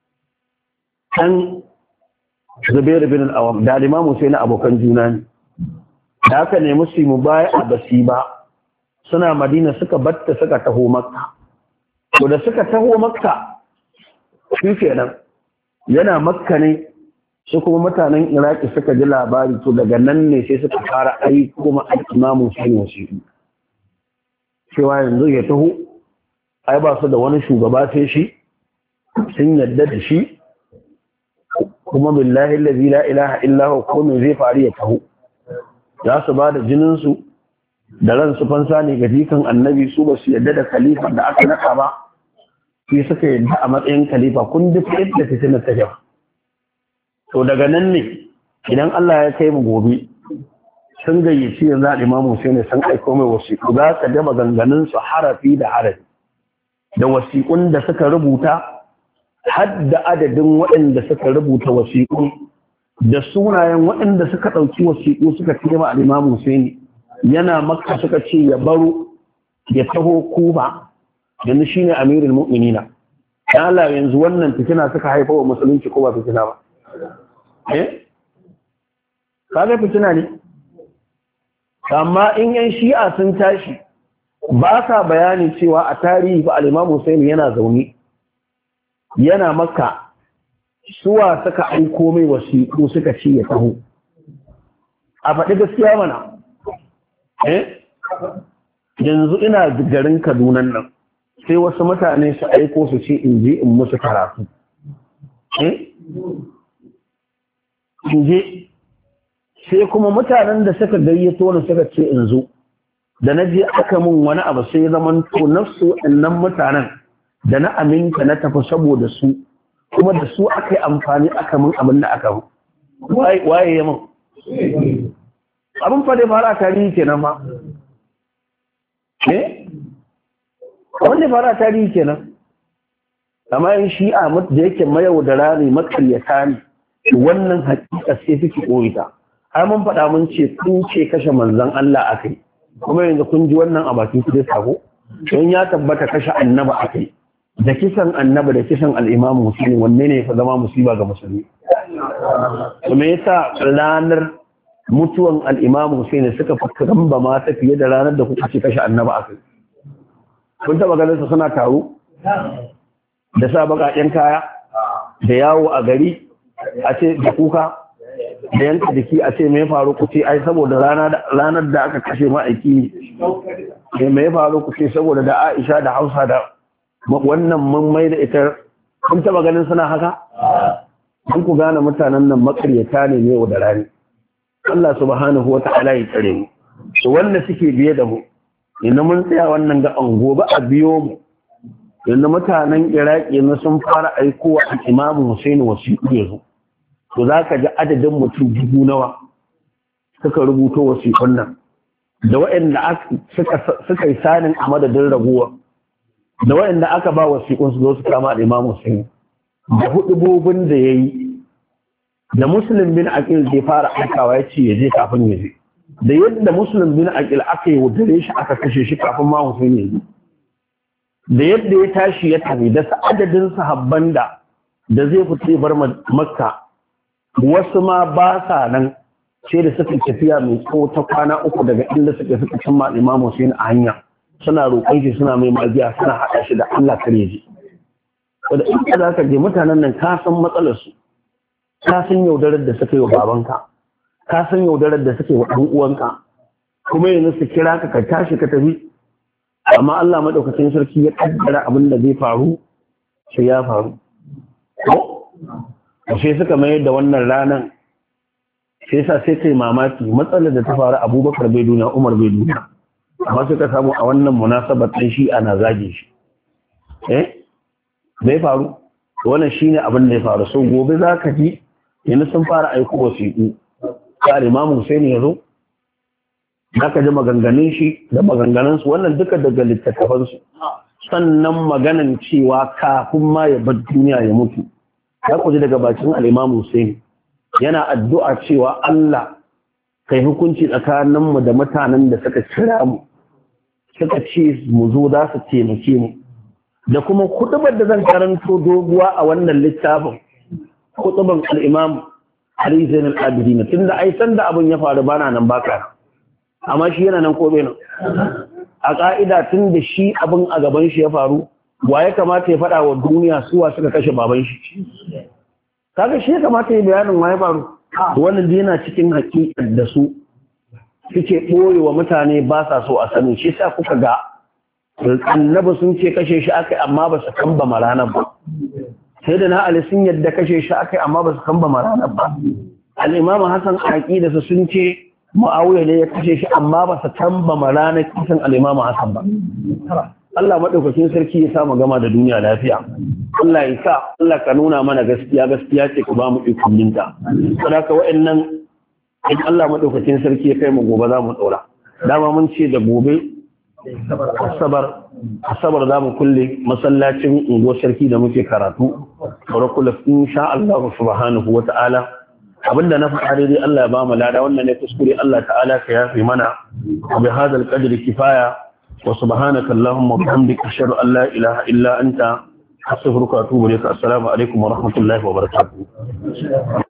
Speaker 1: ɗan Zubair bin al-Awwam da Imam Hussein abokan juna ne. Da aka nemi su mu baya a basi ba suna Madina suka batta suka taho Makka. To da suka taho Makka shi kenan yana Makka ne su kuma mutanen Iraki suka ji labari to daga nan ne sai suka fara aiki kuma Imam Hussein wasiƙu cewa yanzu ya taho ai ba su da wani shugaba sai shi sun yadda da shi kuma billahi allazi la ilaha illa huwa komai zai faru ya taho za su ba da jinin su da ran su fansa ne ga jikan annabi su ba su yadda da khalifa da aka naka ba sai suka yadda a matsayin khalifa kun duk yadda ta tana ta jawa. To daga nan ne idan Allah ya kai mu gobe sun gayyaci yanzu al-Imam Hussein sun aiko mai wasiƙu za ka ga maganganun su harafi da harafi da wasiƙun da suka rubuta har da adadin waɗanda suka rubuta wasiƙun da sunayen waɗanda suka ɗauki wasiƙu suka tema al-Imam Hussein yana Makka suka ce ya baro ya taho Kufa yanzu shine Amirul Mu'minina. Dan Allah yanzu wannan fitina suka haifa wa musulunci ko ba fitina ba eh kaga fitina ne. Amma in yan Shi'a sun tashi ba sa bayani cewa a tarihi ba al-Imam Hussein yana zaune yana Makka suwa suka aiko mai wasiƙu suka ce ya taho a faɗi gaskiya mana eh yanzu ina garin Kaduna nan sai wasu mutane su aiko su ce in je in musu karatu eh in je sai kuma mutanen da suka gayyato ni suka ce in zo da na je aka mun wani abu sai zaman to nafsu annan mutanen da na aminta na tafi saboda su kuma da su aka yi amfani aka mun abin da aka mu waye ya mun abin fa dai fara tarihi kenan ma eh wanda fara tarihi kenan amma in shi'a da yake mayau da rani makaryata ne wannan hakika sai suke koyita ai mun faɗa mun ce kun ce kashe manzon Allah akai kuma yanzu kun ji wannan a bakin ku da sako don ya tabbata kashe annaba akai da kisan annaba da kisan al-Imam Hussein wanne ne fa zama musiba ga musulmi kuma yasa ranar mutuwan al-Imam Hussein suka fi ramba ma ta fiye da ranar da kuka ce kashe annabi akai kun taba ganin su suna taro da sa bakaken kaya da yawo a gari a ce da kuka da yanka jiki a ce mai faru ku ce ai saboda ranar da aka kashe ma'aiki ne mai faru ku ce saboda da Aisha da Hausa da wannan mun mai da ita kun taba ganin suna haka kun ku gane mutanen nan makaryata ne ne da rani Allah subhanahu wata'ala ya tsare mu to wanda suke biye da mu inda mun tsaya wannan ga an gobe a biyo mu inda mutanen Iraki ne sun fara aikowa a Imam Hussein wasiƙu yanzu to za ka ji adadin mutum dubu nawa suka rubuto wasiƙun nan da waɗanda suka yi sanin a madadin raguwa da waɗanda aka ba wasiƙun su zo su kama da Imam Hussein da hudubobin da ya yi da Muslim bin Aqil zai fara aikawa ya ce ya je kafin ya je da yadda Muslim bin Aqil aka yi wadare shi aka kashe shi kafin ma Hussein ya je da yadda ya tashi ya tafi da adadin sahabban da da zai fita bar Makka wasu ma ba sa nan sai da suka tafiya mai tsawo ta kwana uku daga inda suka suka cimma Imam Hussein a hanya suna roƙon shi suna mai magiya suna haɗa shi da Allah kare ji wanda in ka zaka je mutanen nan ka san matsalar su ka san yaudarar da suka yi wa babanka ka san yaudarar da suka yi wa ɗan uwanka kuma yanzu su kira ka ka tashi ka tafi amma Allah madaukakin sarki ya kaddara abin da zai faru sai ya faru sai suka mayar da wannan ranar sai sa sai kai mamaki matsalar da ta faru Abubakar bai duniya Umar bai duniya amma suka samu a wannan munasabar ɗin shi ana zage shi eh bai faru wannan shine abin da ya faru so gobe zaka ji yanzu sun fara aiko wasiƙu sai Imam Hussein ya zo zaka ji maganganun shi da maganganun su wannan duka daga littattafan su sannan maganan cewa kafin ma ya bar duniya ya mutu ya kuji daga bakin al-Imam Hussein yana addu'a cewa Allah kai hukunci tsakaninmu da mutanen da suka kira mu suka ce mu zo za su taimake mu da kuma kutubar da zan karanto doguwa a wannan littafin kutuban al-Imam Ali Zain al-Abidin tunda ai san da abun ya faru bana nan baka amma shi yana nan ko bai nan a ka'ida tun da shi abun a gaban shi ya faru wa ya kamata ya faɗa wa duniya suwa suka kashe baban shi kaga shi ya kamata ya bayanin wa ya faru wannan dai yana cikin hakikar da su suke ɓoye wa mutane ba sa so a sani shi sa kuka ga annabi sun ce kashe shi akai amma ba su kamba ranar ba sai da na ali sun yadda kashe shi akai amma ba su kamba ranar ba al-imamu hasan aqida su sun ce muawiya ne ya kashe shi amma ba su kamba ranar kisan al-imamu hasan ba Allah maɗaukakin sarki ya samu gama da duniya lafiya. Allah ya sa Allah ka nuna mana gaskiya gaskiya ce ka ba mu ikon binta. Saboda ka wa'annan in Allah maɗaukakin sarki ya kai mu gobe za mu ɗora. Dama mun ce da gobe asabar asabar za mu kulle masallacin unguwar sarki da muke karatu. Barakula insha Allah subhanahu wa ta'ala. Abinda na faɗa daidai Allah ya ba mu lada wannan ne kuskure Allah ta'ala ka yafe mana. Bi hadal qadri kifaya. وسبحانك اللهم وبحمدك أشهد أن لا إله إلا أنت أستغفرك وأتوب إليك السلام عليكم ورحمة الله وبركاته